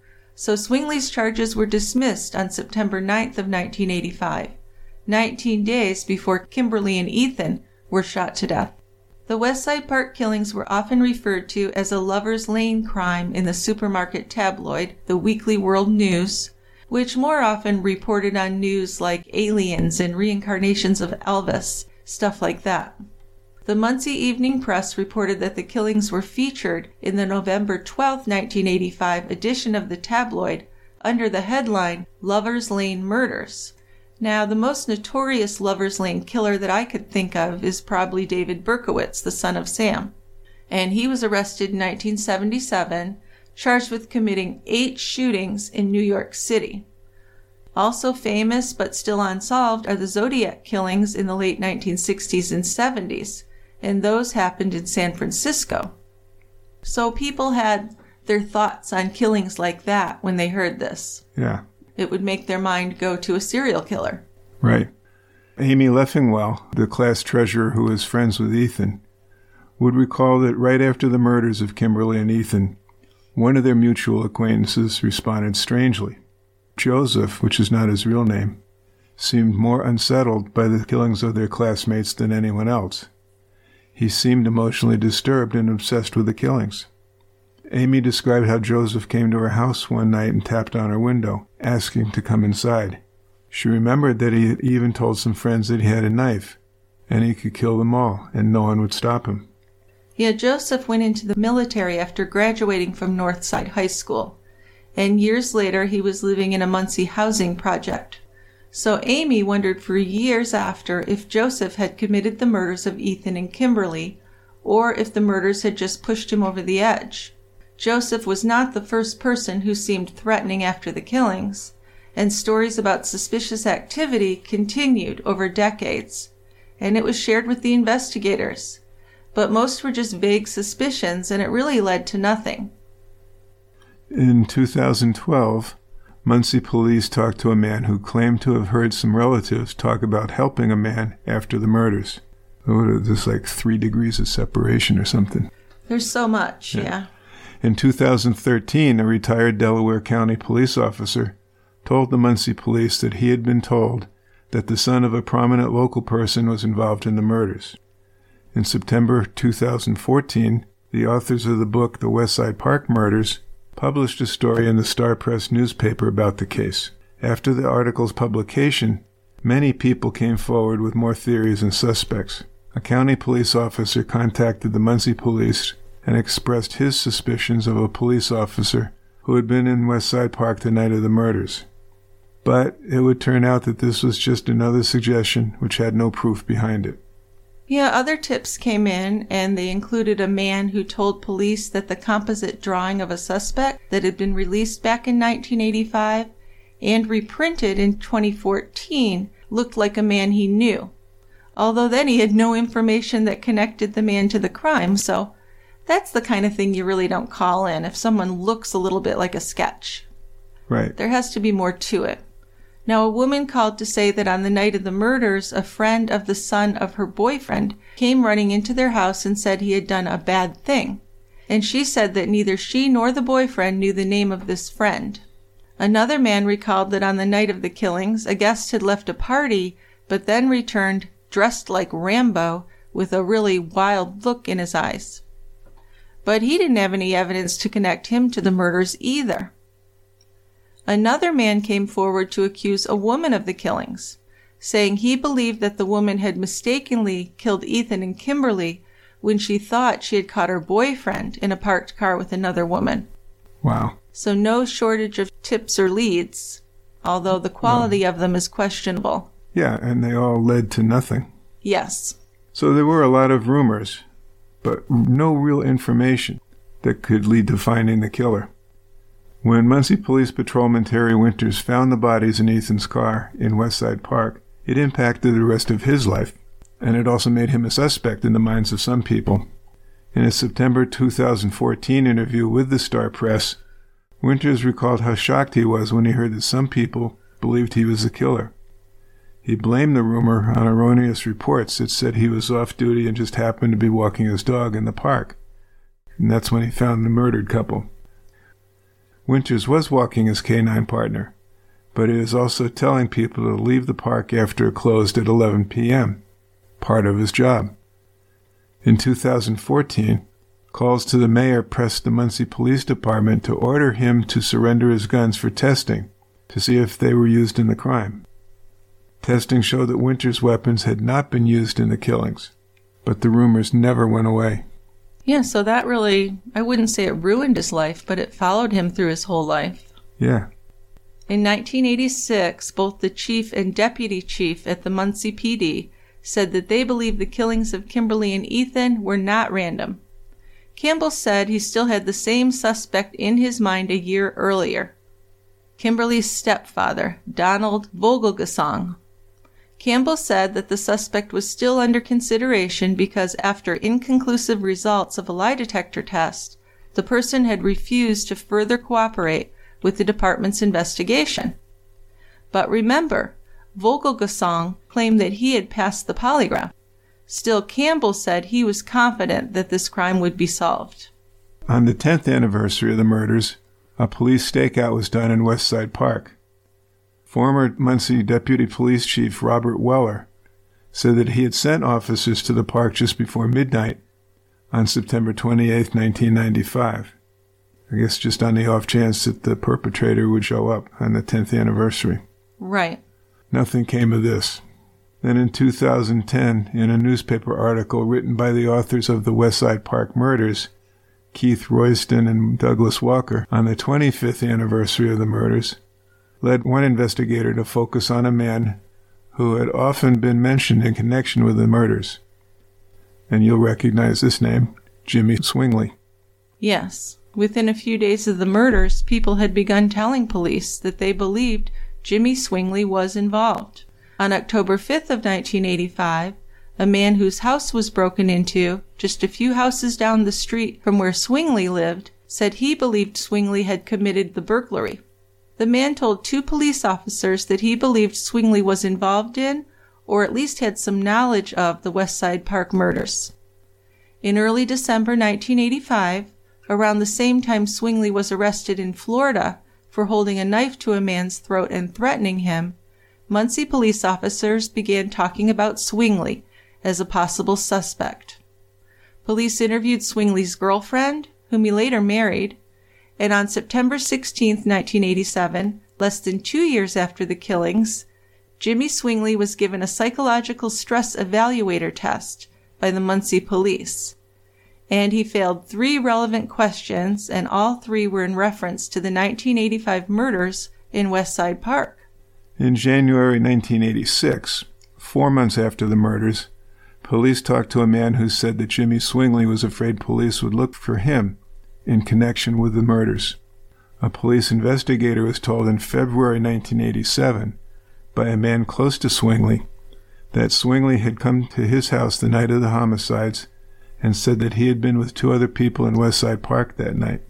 Speaker 2: So Swingley's charges were dismissed on September ninth of nineteen eighty-five, nineteen days before Kimberly and Ethan were shot to death. The Westside Park killings were often referred to as a Lover's Lane crime in the supermarket tabloid, the Weekly World News, which more often reported on news like aliens and reincarnations of Elvis, stuff like that. The Muncie Evening Press reported that the killings were featured in the November twelfth, nineteen eighty-five edition of the tabloid under the headline, Lover's Lane Murders. Now, the most notorious Lover's Lane killer that I could think of is probably David Berkowitz, the son of Sam. And he was arrested in nineteen seventy-seven, charged with committing eight shootings in New York City. Also famous but still unsolved are the Zodiac killings in the late nineteen sixties and seventies, and those happened in San Francisco. So people had their thoughts on killings like that when they heard this.
Speaker 3: Yeah.
Speaker 2: It would make their mind go to a serial killer.
Speaker 3: Right. Amy Leffingwell, the class treasurer who was friends with Ethan, would recall that right after the murders of Kimberly and Ethan, one of their mutual acquaintances responded strangely. Joseph, which is not his real name, seemed more unsettled by the killings of their classmates than anyone else. He seemed emotionally disturbed and obsessed with the killings. Amy described how Joseph came to her house one night and tapped on her window, asking to come inside. She remembered that he had even told some friends that he had a knife, and he could kill them all, and no one would stop him.
Speaker 2: Yeah, Joseph went into the military after graduating from Northside High School, and years later he was living in a Muncie housing project. So Amy wondered for years after if Joseph had committed the murders of Ethan and Kimberly, or if the murders had just pushed him over the edge. Joseph was not the first person who seemed threatening after the killings, and stories about suspicious activity continued over decades, and it was shared with the investigators. But most were just vague suspicions, and it really led to nothing.
Speaker 3: In two thousand twelve, Muncie police talked to a man who claimed to have heard some relatives talk about helping a man after the murders. What is this, like three degrees of separation or something?
Speaker 2: There's so much, yeah. yeah.
Speaker 3: In two thousand thirteen, a retired Delaware County police officer told the Muncie police that he had been told that the son of a prominent local person was involved in the murders. In September two thousand fourteen, the authors of the book The Westside Park Murders published a story in the Star Press newspaper about the case. After the article's publication, many people came forward with more theories and suspects. A county police officer contacted the Muncie police and expressed his suspicions of a police officer who had been in Westside Park the night of the murders. But it would turn out that this was just another suggestion which had no proof behind it.
Speaker 2: Yeah, other tips came in, and they included a man who told police that the composite drawing of a suspect that had been released back in nineteen eighty-five and reprinted in twenty fourteen looked like a man he knew, although then he had no information that connected the man to the crime, so that's the kind of thing you really don't call in if someone looks a little bit like a sketch.
Speaker 3: Right.
Speaker 2: There has to be more to it. Now, a woman called to say that on the night of the murders, a friend of the son of her boyfriend came running into their house and said he had done a bad thing. And she said that neither she nor the boyfriend knew the name of this friend. Another man recalled that on the night of the killings, a guest had left a party, but then returned dressed like Rambo with a really wild look in his eyes. But he didn't have any evidence to connect him to the murders either. Another man came forward to accuse a woman of the killings, saying he believed that the woman had mistakenly killed Ethan and Kimberly when she thought she had caught her boyfriend in a parked car with another woman.
Speaker 3: Wow.
Speaker 2: So no shortage of tips or leads, although the quality no. of them is questionable.
Speaker 3: Yeah, and they all led to nothing.
Speaker 2: Yes.
Speaker 3: So there were a lot of rumors, but no real information that could lead to finding the killer. When Muncie Police Patrolman Terry Winters found the bodies in Ethan's car in Westside Park, it impacted the rest of his life, and it also made him a suspect in the minds of some people. In a September two thousand fourteen interview with the Star Press, Winters recalled how shocked he was when he heard that some people believed he was the killer. He blamed the rumor on erroneous reports that said he was off duty and just happened to be walking his dog in the park. And that's when he found the murdered couple. Winters was walking his canine partner, but he was also telling people to leave the park after it closed at eleven p.m., part of his job. In two thousand fourteen, calls to the mayor pressed the Muncie Police Department to order him to surrender his guns for testing to see if they were used in the crime. Testing showed that Winters' weapons had not been used in the killings, but the rumors never went away.
Speaker 2: Yeah, so that really, I wouldn't say it ruined his life, but it followed him through his whole life.
Speaker 3: Yeah.
Speaker 2: In nineteen eighty-six, both the chief and deputy chief at the Muncie P D said that they believed the killings of Kimberly and Ethan were not random. Campbell said he still had the same suspect in his mind a year earlier. Kimberly's stepfather, Donald Vogelgesang. Campbell said that the suspect was still under consideration because after inconclusive results of a lie detector test, the person had refused to further cooperate with the department's investigation. But remember, Vogelgesang claimed that he had passed the polygraph. Still, Campbell said he was confident that this crime would be solved.
Speaker 3: On the tenth anniversary of the murders, a police stakeout was done in Westside Park. Former Muncie Deputy Police Chief Robert Weller said that he had sent officers to the park just before midnight on September twenty-eighth, nineteen ninety-five. I guess just on the off chance that the perpetrator would show up on the tenth anniversary.
Speaker 2: Right.
Speaker 3: Nothing came of this. Then in two thousand ten, in a newspaper article written by the authors of the Westside Park murders, Keith Royston and Douglas Walker, on the twenty-fifth anniversary of the murders, led one investigator to focus on a man who had often been mentioned in connection with the murders. And you'll recognize this name, Jimmy Swingley.
Speaker 2: Yes. Within a few days of the murders, people had begun telling police that they believed Jimmy Swingley was involved. On October fifth of nineteen eighty-five, a man whose house was broken into just a few houses down the street from where Swingley lived said he believed Swingley had committed the burglary. The man told two police officers that he believed Swingley was involved in, or at least had some knowledge of, the Westside Park murders. In early December nineteen eighty-five, around the same time Swingley was arrested in Florida for holding a knife to a man's throat and threatening him, Muncie police officers began talking about Swingley as a possible suspect. Police interviewed Swingley's girlfriend, whom he later married, and on September sixteenth, nineteen eighty-seven, less than two years after the killings, Jimmy Swingley was given a psychological stress evaluator test by the Muncie police, and he failed three relevant questions, and all three were in reference to the nineteen eighty-five murders in Westside Park.
Speaker 3: In January nineteen eighty-six, four months after the murders, police talked to a man who said that Jimmy Swingley was afraid police would look for him in connection with the murders. A police investigator was told in February nineteen eighty-seven by a man close to Swingley that Swingley had come to his house the night of the homicides and said that he had been with two other people in Westside Park that night.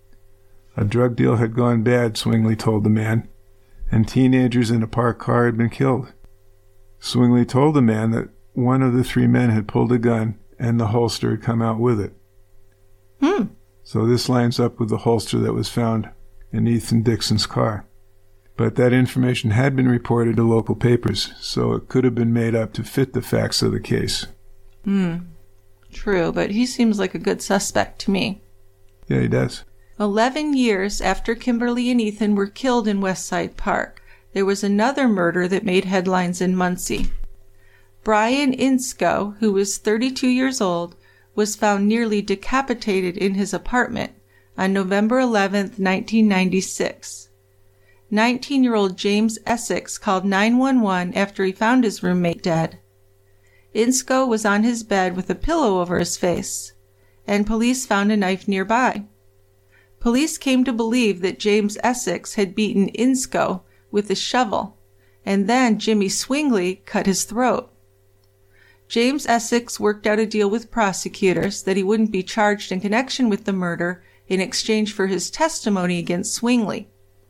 Speaker 3: A drug deal had gone bad, Swingley told the man, and teenagers in a parked car had been killed. Swingley told the man that one of the three men had pulled a gun and the holster had come out with it.
Speaker 2: Hmm.
Speaker 3: So this lines up with the holster that was found in Ethan Dixon's car. But that information had been reported to local papers, so it could have been made up to fit the facts of the case.
Speaker 2: Hmm. True, but he seems like a good suspect to me.
Speaker 3: Yeah, he does.
Speaker 2: Eleven years after Kimberly and Ethan were killed in Westside Park, there was another murder that made headlines in Muncie. Brian Insko, who was thirty-two years old, was found nearly decapitated in his apartment on November eleventh, nineteen ninety-six. nineteen-year-old James Essex called nine one one after he found his roommate dead. Insko was on his bed with a pillow over his face, and police found a knife nearby. Police came to believe that James Essex had beaten Insko with a shovel, and then Jimmy Swingley cut his throat. James Essex worked out a deal with prosecutors that he wouldn't be charged in connection with the murder in exchange for his testimony against Swingley.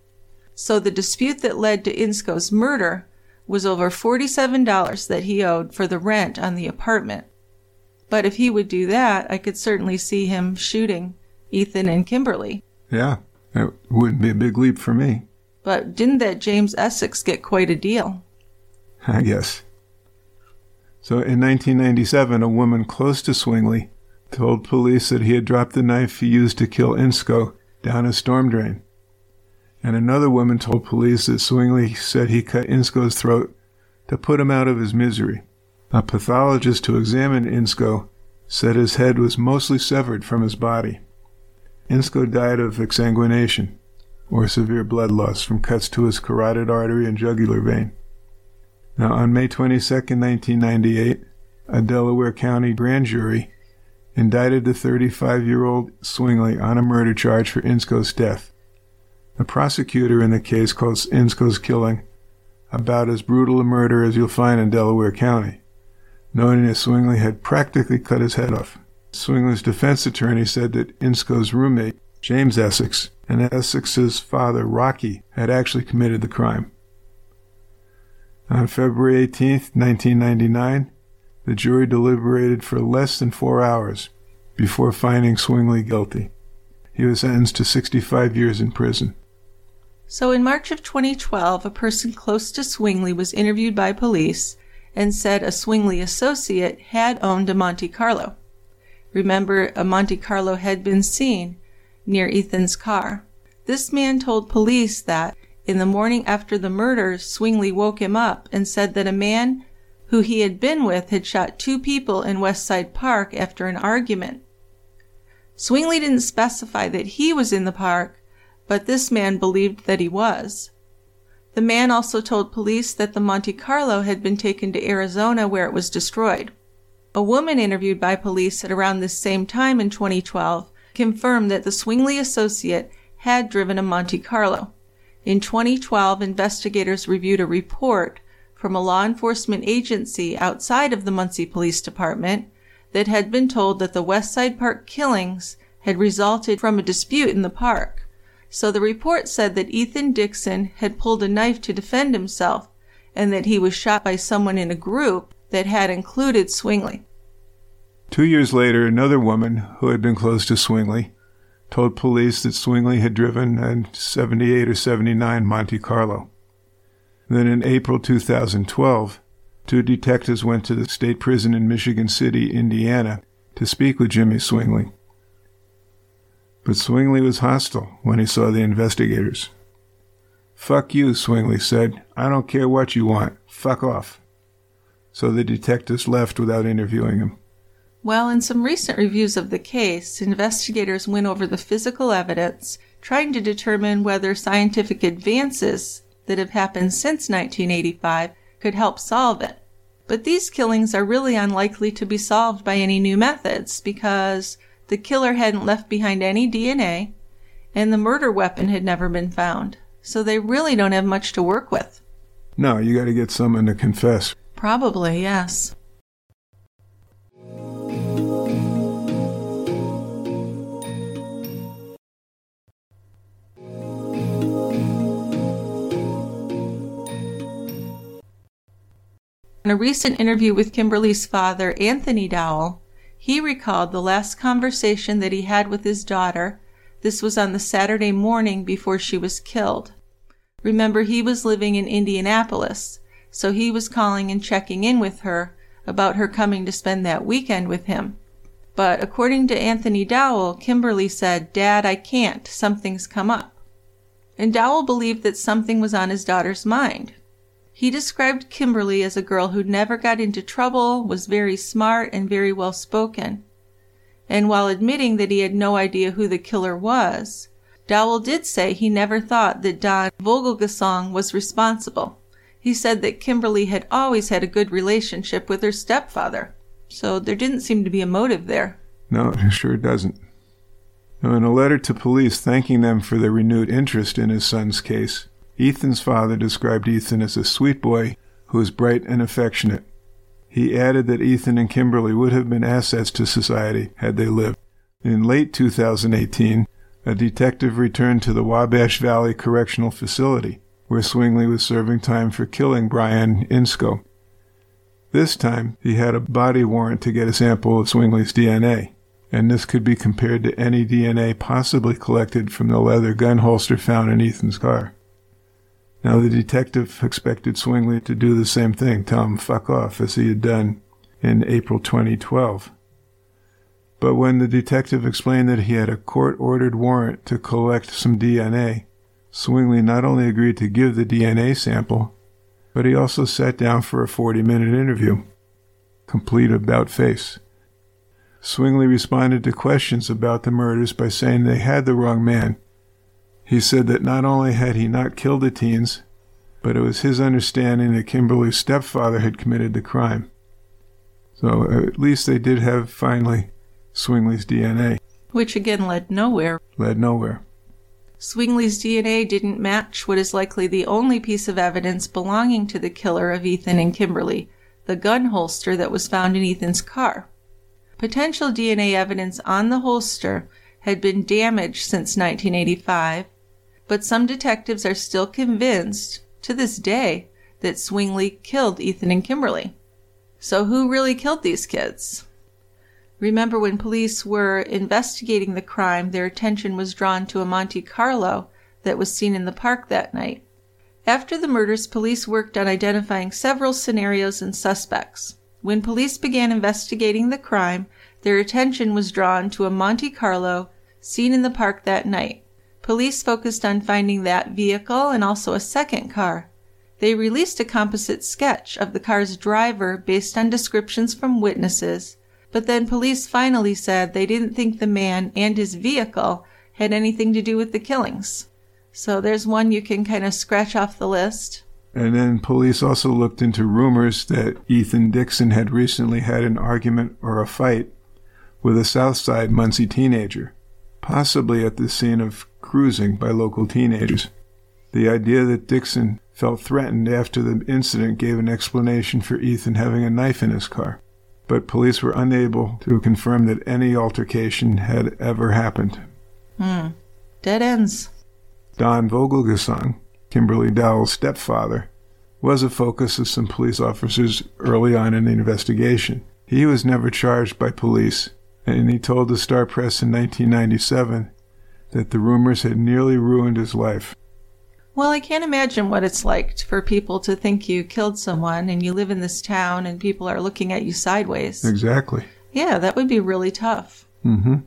Speaker 2: So the dispute that led to Insko's murder was over forty-seven dollars that he owed for the rent on the apartment. But if he would do that, I could certainly see him shooting Ethan and Kimberly.
Speaker 3: Yeah, that wouldn't be a big leap for me.
Speaker 2: But didn't that James Essex get quite a deal?
Speaker 3: I guess. So in nineteen ninety-seven, a woman close to Swingley told police that he had dropped the knife he used to kill Insko down a storm drain. And another woman told police that Swingley said he cut Insko's throat to put him out of his misery. A pathologist who examined Insko said his head was mostly severed from his body. Insko died of exsanguination, or severe blood loss from cuts to his carotid artery and jugular vein. Now, on May twenty-second, nineteen ninety-eight, a Delaware County grand jury indicted the thirty-five-year-old Swingley on a murder charge for Insko's death. The prosecutor in the case calls Insko's killing about as brutal a murder as you'll find in Delaware County, noting that Swingley had practically cut his head off. Swingley's defense attorney said that Insko's roommate, James Essex, and Essex's father, Rocky, had actually committed the crime. On February eighteenth, nineteen ninety-nine, the jury deliberated for less than four hours before finding Swingley guilty. He was sentenced to sixty-five years in prison.
Speaker 2: So in March of twenty twelve, a person close to Swingley was interviewed by police and said a Swingley associate had owned a Monte Carlo. Remember, a Monte Carlo had been seen near Ethan's car. This man told police that in the morning after the murder, Swingley woke him up and said that a man who he had been with had shot two people in Westside Park after an argument. Swingley didn't specify that he was in the park, but this man believed that he was. The man also told police that the Monte Carlo had been taken to Arizona where it was destroyed. A woman interviewed by police at around this same time in twenty twelve confirmed that the Swingley associate had driven a Monte Carlo. In twenty twelve, investigators reviewed a report from a law enforcement agency outside of the Muncie Police Department that had been told that the Westside Park killings had resulted from a dispute in the park. So the report said that Ethan Dixon had pulled a knife to defend himself and that he was shot by someone in a group that had included Swingley.
Speaker 3: Two years later, another woman who had been close to Swingley told police that Swingley had driven a seventy-eight or seventy-nine Monte Carlo. Then in April two thousand twelve, two detectives went to the state prison in Michigan City, Indiana, to speak with Jimmy Swingley. But Swingley was hostile when he saw the investigators. "Fuck you," Swingley said. "I don't care what you want. Fuck off." So the detectives left without interviewing him.
Speaker 2: Well, in some recent reviews of the case, investigators went over the physical evidence, trying to determine whether scientific advances that have happened since nineteen eighty-five could help solve it. But these killings are really unlikely to be solved by any new methods because the killer hadn't left behind any D N A and the murder weapon had never been found. So they really don't have much to work with.
Speaker 3: No, you got to get someone to confess.
Speaker 2: Probably, yes. In a recent interview with Kimberly's father, Anthony Dowell, he recalled the last conversation that he had with his daughter. This was on the Saturday morning before she was killed. Remember, he was living in Indianapolis, so he was calling and checking in with her about her coming to spend that weekend with him. But according to Anthony Dowell, Kimberly said, "Dad, I can't. Something's come up." And Dowell believed that something was on his daughter's mind. He described Kimberly as a girl who never got into trouble, was very smart, and very well spoken. And while admitting that he had no idea who the killer was, Dowell did say he never thought that Don Vogelgesang was responsible. He said that Kimberly had always had a good relationship with her stepfather, so there didn't seem to be a motive there.
Speaker 3: No, it sure doesn't. Now, in a letter to police thanking them for their renewed interest in his son's case, Ethan's father described Ethan as a sweet boy who was bright and affectionate. He added that Ethan and Kimberly would have been assets to society had they lived. In late two thousand eighteen, a detective returned to the Wabash Valley Correctional Facility, where Swingley was serving time for killing Brian Insko. This time, he had a body warrant to get a sample of Swingley's D N A, and this could be compared to any D N A possibly collected from the leather gun holster found in Ethan's car. Now, the detective expected Swingley to do the same thing, tell him fuck off, as he had done in April twenty twelve. But when the detective explained that he had a court-ordered warrant to collect some D N A, Swingley not only agreed to give the D N A sample, but he also sat down for a forty-minute interview, complete about-face. Swingley responded to questions about the murders by saying they had the wrong man. He said that not only had he not killed the teens, but it was his understanding that Kimberly's stepfather had committed the crime. So at least they did have, finally, Swingley's D N A.
Speaker 2: Which again led nowhere.
Speaker 3: Led nowhere.
Speaker 2: Swingley's D N A didn't match what is likely the only piece of evidence belonging to the killer of Ethan and Kimberly, the gun holster that was found in Ethan's car. Potential D N A evidence on the holster had been damaged since nineteen eighty-five, but some detectives are still convinced, to this day, that Swingley killed Ethan and Kimberly. So who really killed these kids? Remember, when police were investigating the crime, their attention was drawn to a Monte Carlo that was seen in the park that night. After the murders, police worked on identifying several scenarios and suspects. When police began investigating the crime, their attention was drawn to a Monte Carlo seen in the park that night. Police focused on finding that vehicle and also a second car. They released a composite sketch of the car's driver based on descriptions from witnesses, but then police finally said they didn't think the man and his vehicle had anything to do with the killings. So there's one you can kind of scratch off the list.
Speaker 3: And then police also looked into rumors that Ethan Dixon had recently had an argument or a fight with a Southside Muncie teenager, possibly at the scene of cruising by local teenagers. The idea that Dixon felt threatened after the incident gave an explanation for Ethan having a knife in his car, but police were unable to confirm that any altercation had ever happened.
Speaker 2: Hmm. Dead ends.
Speaker 3: Don Vogelgesang, Kimberly Dowell's stepfather, was a focus of some police officers early on in the investigation. He was never charged by police, and he told the Star Press in nineteen ninety-seven that the rumors had nearly ruined his life.
Speaker 2: Well, I can't imagine what it's like for people to think you killed someone and you live in this town and people are looking at you sideways.
Speaker 3: Exactly.
Speaker 2: Yeah, that would be really tough.
Speaker 3: Mm-hmm.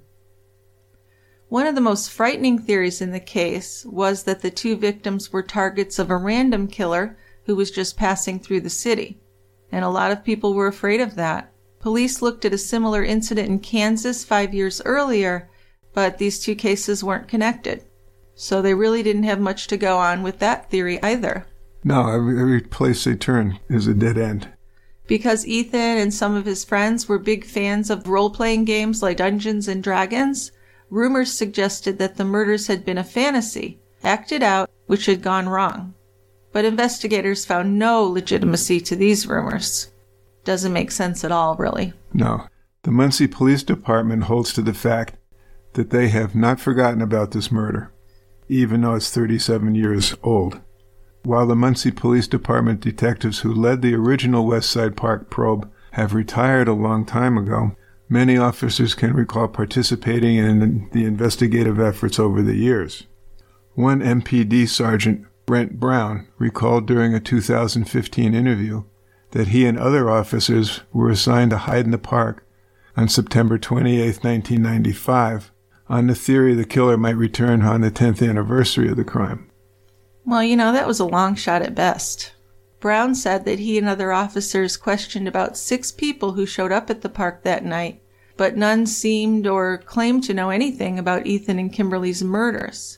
Speaker 2: One of the most frightening theories in the case was that the two victims were targets of a random killer who was just passing through the city. And a lot of people were afraid of that. Police looked at a similar incident in Kansas five years earlier, but these two cases weren't connected. So they really didn't have much to go on with that theory either.
Speaker 3: No, every, every place they turn is a dead end.
Speaker 2: Because Ethan and some of his friends were big fans of role-playing games like Dungeons and Dragons, rumors suggested that the murders had been a fantasy, acted out, which had gone wrong. But investigators found no legitimacy to these rumors. Doesn't make sense at all, really.
Speaker 3: No. The Muncie Police Department holds to the fact that they have not forgotten about this murder, even though it's thirty-seven years old. While the Muncie Police Department detectives who led the original West Side Park probe have retired a long time ago, many officers can recall participating in the investigative efforts over the years. One M P D Sergeant, Brent Brown, recalled during a two thousand fifteen interview that he and other officers were assigned to hide in the park on September twenty-eighth, nineteen ninety-five, on the theory the killer might return on the tenth anniversary of the crime.
Speaker 2: Well, you know, that was a long shot at best. Brown said that he and other officers questioned about six people who showed up at the park that night, but none seemed or claimed to know anything about Ethan and Kimberly's murders.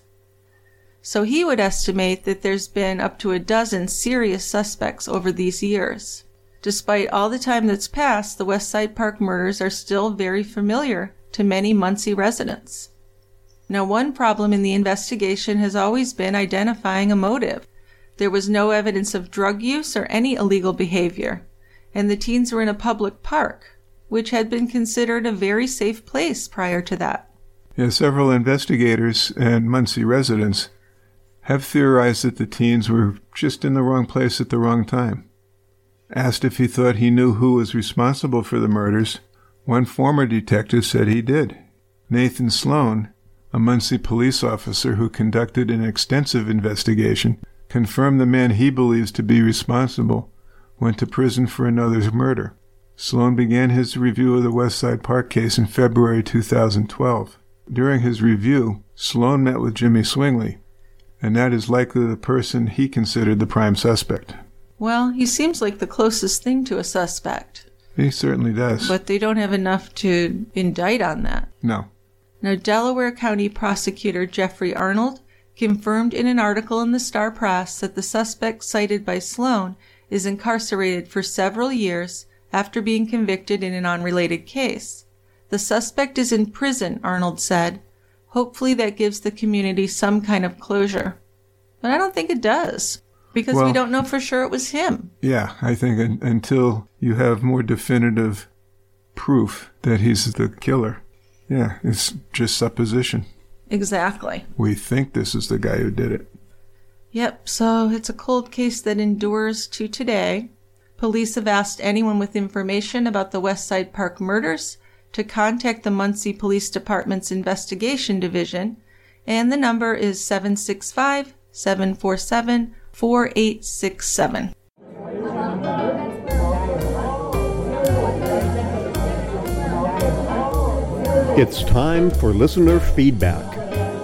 Speaker 2: So he would estimate that there's been up to a dozen serious suspects over these years. Despite all the time that's passed, the West Side Park murders are still very familiar to many Muncie residents. Now, one problem in the investigation has always been identifying a motive. There was no evidence of drug use or any illegal behavior, and the teens were in a public park, which had been considered a very safe place prior to that.
Speaker 3: Yeah, several investigators and Muncie residents have theorized that the teens were just in the wrong place at the wrong time. Asked if he thought he knew who was responsible for the murders, one former detective said he did. Nathan Sloan, a Muncie police officer who conducted an extensive investigation, confirmed the man he believes to be responsible went to prison for another's murder. Sloan began his review of the West Side Park case in February two thousand twelve. During his review, Sloan met with Jimmy Swingley, and that is likely the person he considered the prime suspect.
Speaker 2: Well, he seems like the closest thing to a suspect.
Speaker 3: He certainly does.
Speaker 2: But they don't have enough to indict on that.
Speaker 3: No.
Speaker 2: Now, Delaware County Prosecutor Jeffrey Arnold confirmed in an article in the Star Press that the suspect cited by Sloan is incarcerated for several years after being convicted in an unrelated case. The suspect is in prison, Arnold said. Hopefully that gives the community some kind of closure. But I don't think it does, because
Speaker 3: Well,
Speaker 2: we don't know for sure it was him.
Speaker 3: Yeah, I think un- until you have more definitive proof that he's the killer, yeah, it's just supposition.
Speaker 2: Exactly.
Speaker 3: We think this is the guy who did it.
Speaker 2: Yep, so it's a cold case that endures to today. Police have asked anyone with information about the Westside Park murders to contact the Muncie Police Department's Investigation Division, and the number is seven six five, seven four seven, four eight six seven.
Speaker 4: It's time for listener feedback.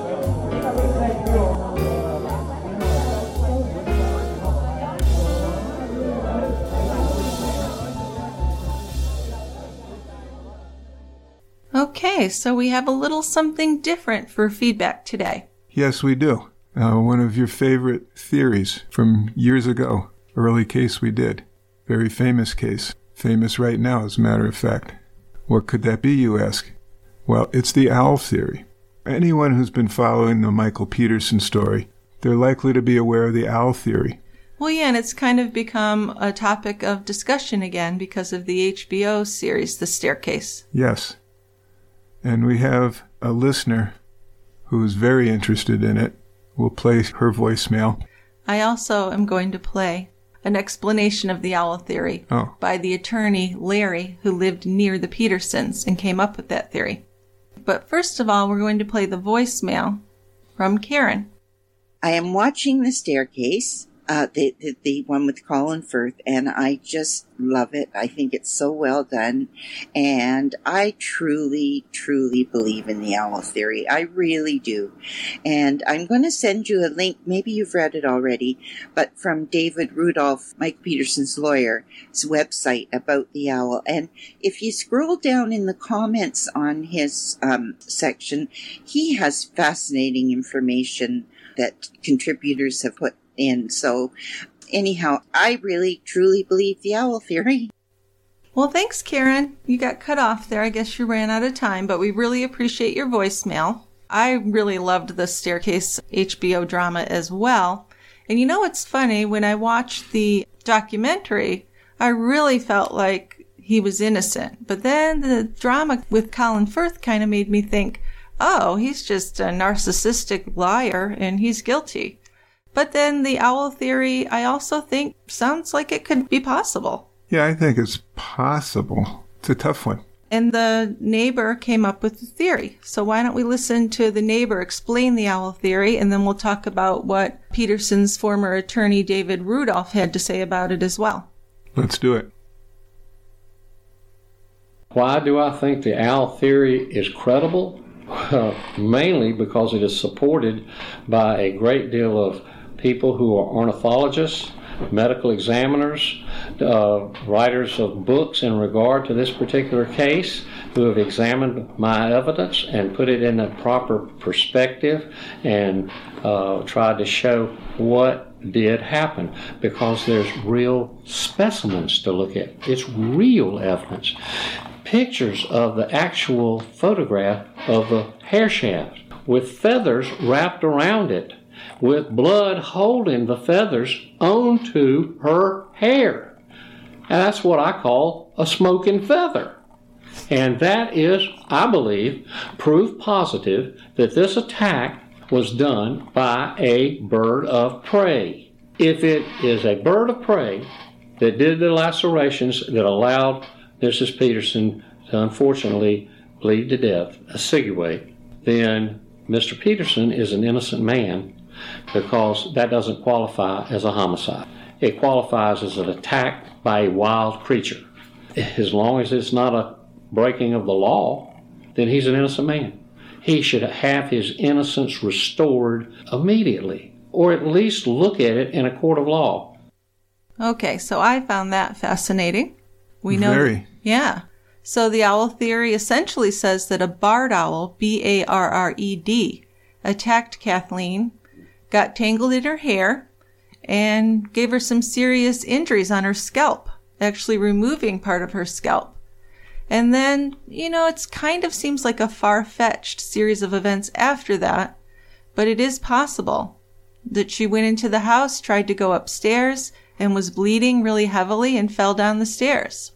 Speaker 2: Okay, so we have a little something different for feedback today.
Speaker 3: Yes, we do. Uh, one of your favorite theories from years ago. Early case we did. Very famous case. Famous right now, as a matter of fact. What could that be, you ask? Well, it's the owl theory. Anyone who's been following the Michael Peterson story, they're likely to be aware of the owl theory.
Speaker 2: Well, yeah, and it's kind of become a topic of discussion again because of the H B O series, The Staircase.
Speaker 3: Yes. And we have a listener who is very interested in it. We'll play her voicemail.
Speaker 2: I also am going to play an explanation of the owl theory
Speaker 3: Oh.
Speaker 2: by the attorney Larry, who lived near the Petersons and came up with that theory. But first of all, we're going to play the voicemail from Karen.
Speaker 5: I am watching The Staircase, uh, the, the the one with Colin Firth, and I just love it. I think it's so well done, and I truly, truly believe in the owl theory. I really do. And I'm going to send you a link. Maybe you've read it already, but from David Rudolph, Mike Peterson's lawyer, his website about the owl. And if you scroll down in the comments on his um, section, he has fascinating information that contributors have put in. So anyhow, I really, truly believe the owl theory.
Speaker 2: Well, thanks, Karen. You got cut off there. I guess you ran out of time, but we really appreciate your voicemail. I really loved the Staircase H B O drama as well. And you know what's funny? When I watched the documentary, I really felt like he was innocent. But then the drama with Colin Firth kind of made me think, oh, he's just a narcissistic liar and he's guilty. But then the owl theory, I also think, sounds like it could be possible.
Speaker 3: Yeah, I think it's possible. It's a tough one.
Speaker 2: And the neighbor came up with the theory. So why don't we listen to the neighbor explain the owl theory, and then we'll talk about what Peterson's former attorney David Rudolph had to say about it as well.
Speaker 3: Let's do it.
Speaker 6: Why do I think the owl theory is credible? Well, mainly because it is supported by a great deal of people who are ornithologists, medical examiners, uh, writers of books in regard to this particular case, who have examined my evidence and put it in a proper perspective and uh, tried to show what did happen, because there's real specimens to look at. It's real evidence. Pictures of the actual photograph of the hair shaft with feathers wrapped around it, with blood holding the feathers onto her hair. And that's what I call a smoking feather. And that is, I believe, proof positive that this attack was done by a bird of prey. If it is a bird of prey that did the lacerations that allowed Missus Peterson to unfortunately bleed to death, assiduate, then Mister Peterson is an innocent man, because that doesn't qualify as a homicide. It qualifies as an attack by a wild creature. As long as it's not a breaking of the law, then he's an innocent man. He should have his innocence restored immediately, or at least look at it in a court of law.
Speaker 2: Okay, so I found that fascinating. We know,
Speaker 3: Very.
Speaker 2: Yeah. So the owl theory essentially says that a barred owl, B A R R E D, attacked Kathleen, got tangled in her hair, and gave her some serious injuries on her scalp, actually removing part of her scalp. And then, you know, it kind of seems like a far-fetched series of events after that, but it is possible that she went into the house, tried to go upstairs, and was bleeding really heavily and fell down the stairs.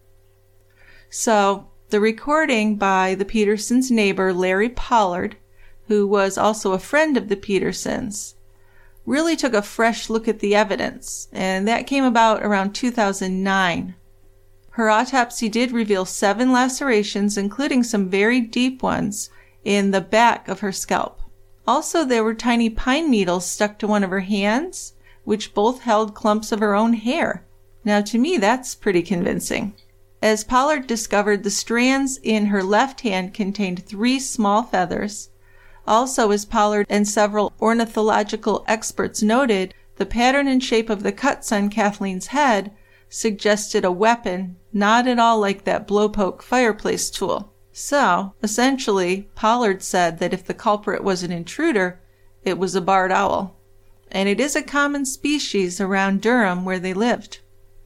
Speaker 2: So, the recording by the Petersons' neighbor, Larry Pollard, who was also a friend of the Petersons, really took a fresh look at the evidence, and that came about around two thousand nine. Her autopsy did reveal seven lacerations, including some very deep ones, in the back of her scalp. Also, there were tiny pine needles stuck to one of her hands, which both held clumps of her own hair. Now, to me, that's pretty convincing. As Pollard discovered, the strands in her left hand contained three small feathers. Also, as Pollard and several ornithological experts noted, the pattern and shape of the cuts on Kathleen's head suggested a weapon, not at all like that blowpoke fireplace tool. So, essentially, Pollard said that if the culprit was an intruder, it was a barred owl. And it is a common species around Durham where they lived.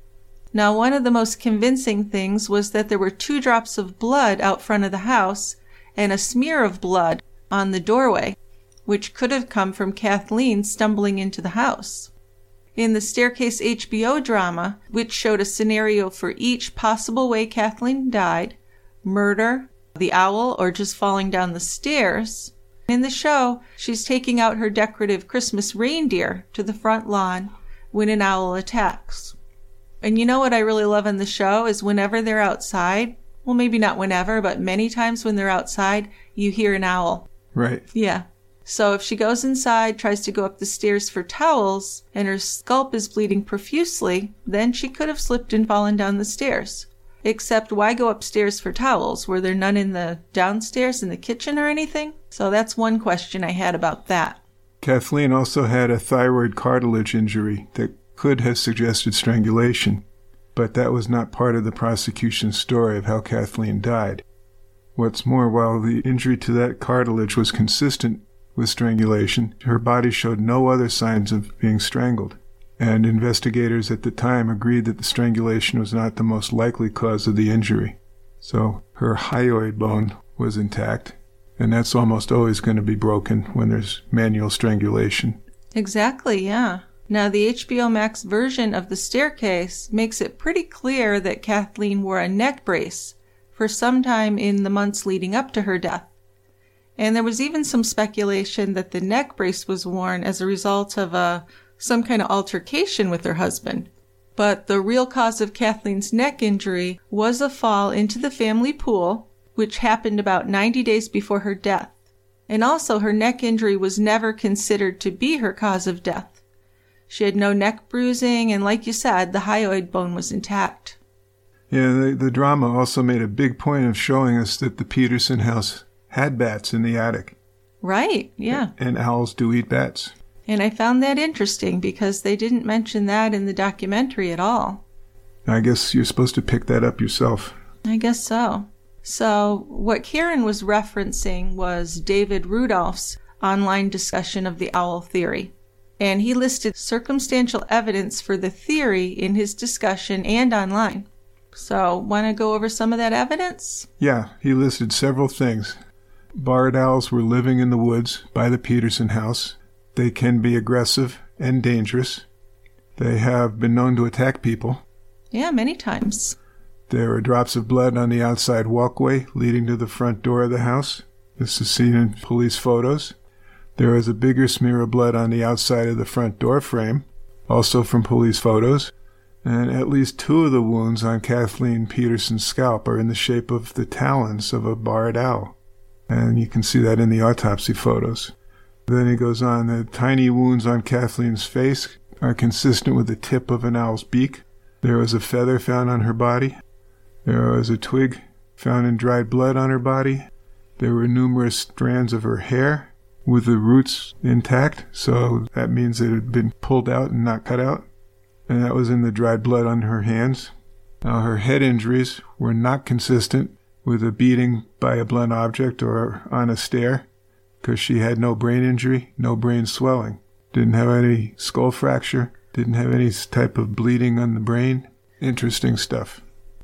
Speaker 2: Now, one of the most convincing things was that there were two drops of blood out front of the house and a smear of blood on the doorway, which could have come from Kathleen stumbling into the house. In the Staircase H B O drama, which showed a scenario for each possible way Kathleen died, murder, the owl, or just falling down the stairs, in the show, she's taking out her decorative Christmas reindeer to the front lawn when an owl attacks. And you know what I really love in the show is whenever they're outside, well, maybe not whenever, but many times when they're outside, you hear an owl.
Speaker 3: Right.
Speaker 2: Yeah. So if she goes inside, tries to go up the stairs for towels, and her scalp is bleeding profusely, then she could have slipped and fallen down the stairs. Except, why go upstairs for towels? Were there none in the downstairs in the kitchen or anything? So that's one question I had about that.
Speaker 3: Kathleen also had a thyroid cartilage injury that could have suggested strangulation, but that was not part of the prosecution's story of how Kathleen died. What's more, while the injury to that cartilage was consistent with strangulation, her body showed no other signs of being strangled, and investigators at the time agreed that the strangulation was not the most likely cause of the injury. So her hyoid bone was intact, and that's almost always going to be broken when there's manual strangulation.
Speaker 2: Exactly, yeah. Now, the H B O Max version of The Staircase makes it pretty clear that Kathleen wore a neck brace for some time in the months leading up to her death. And there was even some speculation that the neck brace was worn as a result of a, some kind of altercation with her husband. But the real cause of Kathleen's neck injury was a fall into the family pool, which happened about ninety days before her death. And also, her neck injury was never considered to be her cause of death. She had no neck bruising, and like you said, the hyoid bone was intact.
Speaker 3: Yeah, the, the drama also made a big point of showing us that the Peterson house had bats in the attic.
Speaker 2: Right, yeah.
Speaker 3: And owls do eat bats.
Speaker 2: And I found that interesting because they didn't mention that in the documentary at all.
Speaker 3: I guess you're supposed to pick that up yourself.
Speaker 2: I guess so. So what Karen was referencing was David Rudolph's online discussion of the owl theory. And he listed circumstantial evidence for the theory in his discussion and online. So, want to go over some of that evidence?
Speaker 3: Yeah, he listed several things. Barred owls were living in the woods by the Peterson house. They can be aggressive and dangerous. They have been known to attack people.
Speaker 2: Yeah, many times.
Speaker 3: There are drops of blood on the outside walkway leading to the front door of the house. This is seen in police photos. There is a bigger smear of blood on the outside of the front door frame, also from police photos. And at least two of the wounds on Kathleen Peterson's scalp are in the shape of the talons of a barred owl. And you can see that in the autopsy photos. Then he goes on, the tiny wounds on Kathleen's face are consistent with the tip of an owl's beak. There was a feather found on her body. There was a twig found in dried blood on her body. There were numerous strands of her hair with the roots intact, so that means it had been pulled out and not cut out. And that was in the dried blood on her hands. Now, her head injuries were not consistent with a beating by a blunt object or on a stair, because she had no brain injury, no brain swelling. Didn't have any skull fracture, didn't have any type of bleeding on the brain. Interesting stuff.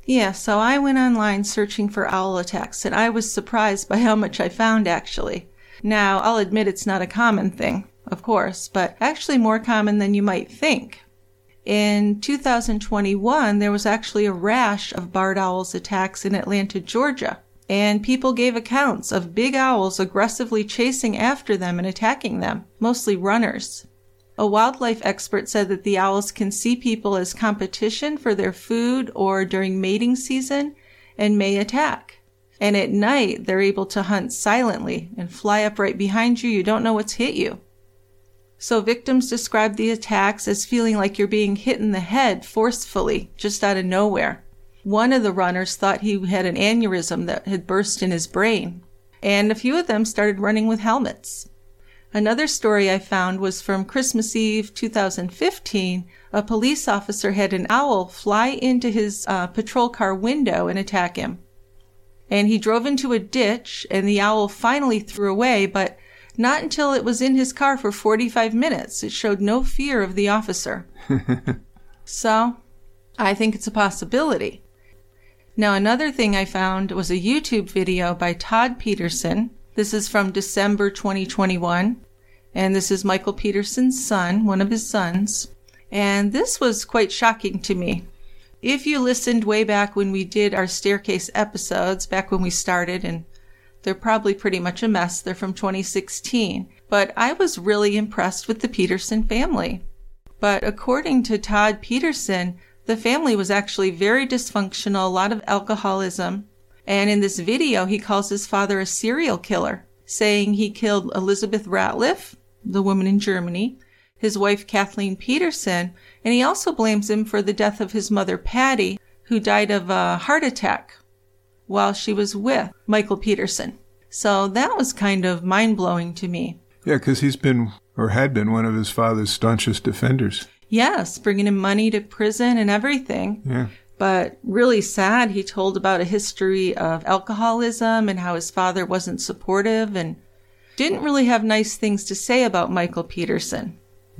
Speaker 2: Yeah, so I went online searching for owl attacks, and I was surprised by how much I found, actually. Now, I'll admit it's not a common thing, of course, but actually more common than you might think. In two thousand twenty-one, there was actually a rash of barred owls attacks in Atlanta, Georgia, and people gave accounts of big owls aggressively chasing after them and attacking them, mostly runners. A wildlife expert said that the owls can see people as competition for their food or during mating season and may attack. And at night, they're able to hunt silently and fly up right behind you. You don't know what's hit you. So victims described the attacks as feeling like you're being hit in the head forcefully, just out of nowhere. One of the runners thought he had an aneurysm that had burst in his brain, and a few of them started running with helmets. Another story I found was from Christmas Eve two thousand fifteen. A police officer had an owl fly into his uh, patrol car window and attack him. And he drove into a ditch, and the owl finally threw away, but not until it was in his car for forty-five minutes. It showed no fear of the officer. So, I think it's a possibility. Now, another thing I found was a YouTube video by Todd Peterson. This is from December twenty twenty-one, and this is Michael Peterson's son, one of his sons. And this was quite shocking to me. If you listened way back when we did our staircase episodes, back when we started, and they're probably pretty much a mess, they're from twenty sixteen, but I was really impressed with the Peterson family. But according to Todd Peterson, the family was actually very dysfunctional, a lot of alcoholism. And in this video, he calls his father a serial killer, saying he killed Elizabeth Ratliff, the woman in Germany, his wife Kathleen Peterson, and he also blames him for the death of his mother Patty, who died of a heart attack while she was with Michael Peterson. So that was kind of mind-blowing to me.
Speaker 3: Yeah, because he's been, or had been, one of his father's staunchest defenders.
Speaker 2: Yes, bringing him money to prison and everything.
Speaker 3: Yeah.
Speaker 2: But really sad, he told about a history of alcoholism and how his father wasn't supportive and didn't really have nice things to say about Michael Peterson.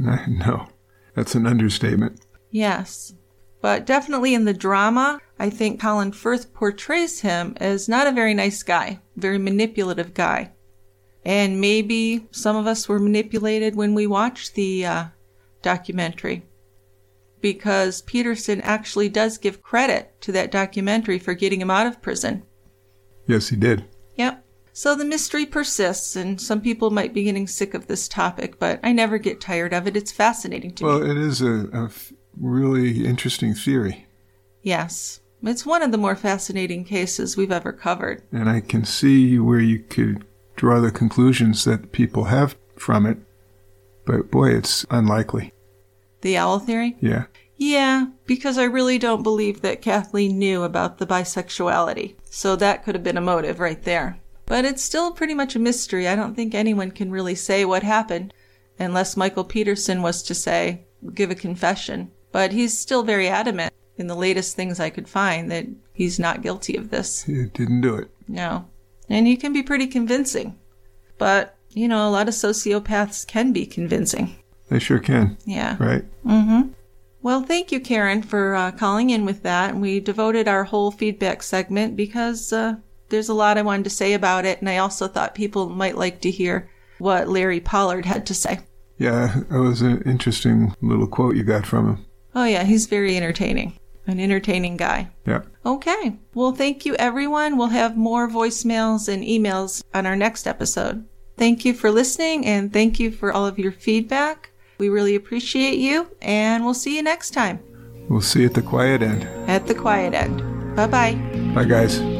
Speaker 3: No, that's an understatement.
Speaker 2: Yes, but definitely in the drama, I think Colin Firth portrays him as not a very nice guy, very manipulative guy. And maybe some of us were manipulated when we watched the uh, documentary, because Peterson actually does give credit to that documentary for getting him out of prison.
Speaker 3: Yes, he did.
Speaker 2: Yep. So the mystery persists, and some people might be getting sick of this topic, but I never get tired of it. It's fascinating to
Speaker 3: well,
Speaker 2: me.
Speaker 3: Well, it is a, a f- really interesting theory.
Speaker 2: Yes. It's one of the more fascinating cases we've ever covered.
Speaker 3: And I can see where you could draw the conclusions that people have from it, but boy, it's unlikely.
Speaker 2: The owl theory?
Speaker 3: Yeah.
Speaker 2: Yeah, because I really don't believe that Kathleen knew about the bisexuality. So that could have been a motive right there. But it's still pretty much a mystery. I don't think anyone can really say what happened, unless Michael Peterson was to say, give a confession. But he's still very adamant in the latest things I could find that he's not guilty of this.
Speaker 3: He didn't do it.
Speaker 2: No. And he can be pretty convincing. But, you know, a lot of sociopaths can be convincing.
Speaker 3: They sure can.
Speaker 2: Yeah.
Speaker 3: Right?
Speaker 2: Mm-hmm. Well, thank you, Karen, for uh, calling in with that. And we devoted our whole feedback segment because uh, there's a lot I wanted to say about it. And I also thought people might like to hear what Larry Pollard had to say.
Speaker 3: Yeah, that was an interesting little quote you got from him.
Speaker 2: Oh, yeah, he's very entertaining. An entertaining guy.
Speaker 3: Yeah.
Speaker 2: Okay. Well, thank you, everyone. We'll have more voicemails and emails on our next episode. Thank you for listening, and thank you for all of your feedback. We really appreciate you, and we'll see you next time.
Speaker 3: We'll see you at the quiet end.
Speaker 2: At the quiet end. Bye-bye.
Speaker 3: Bye, guys.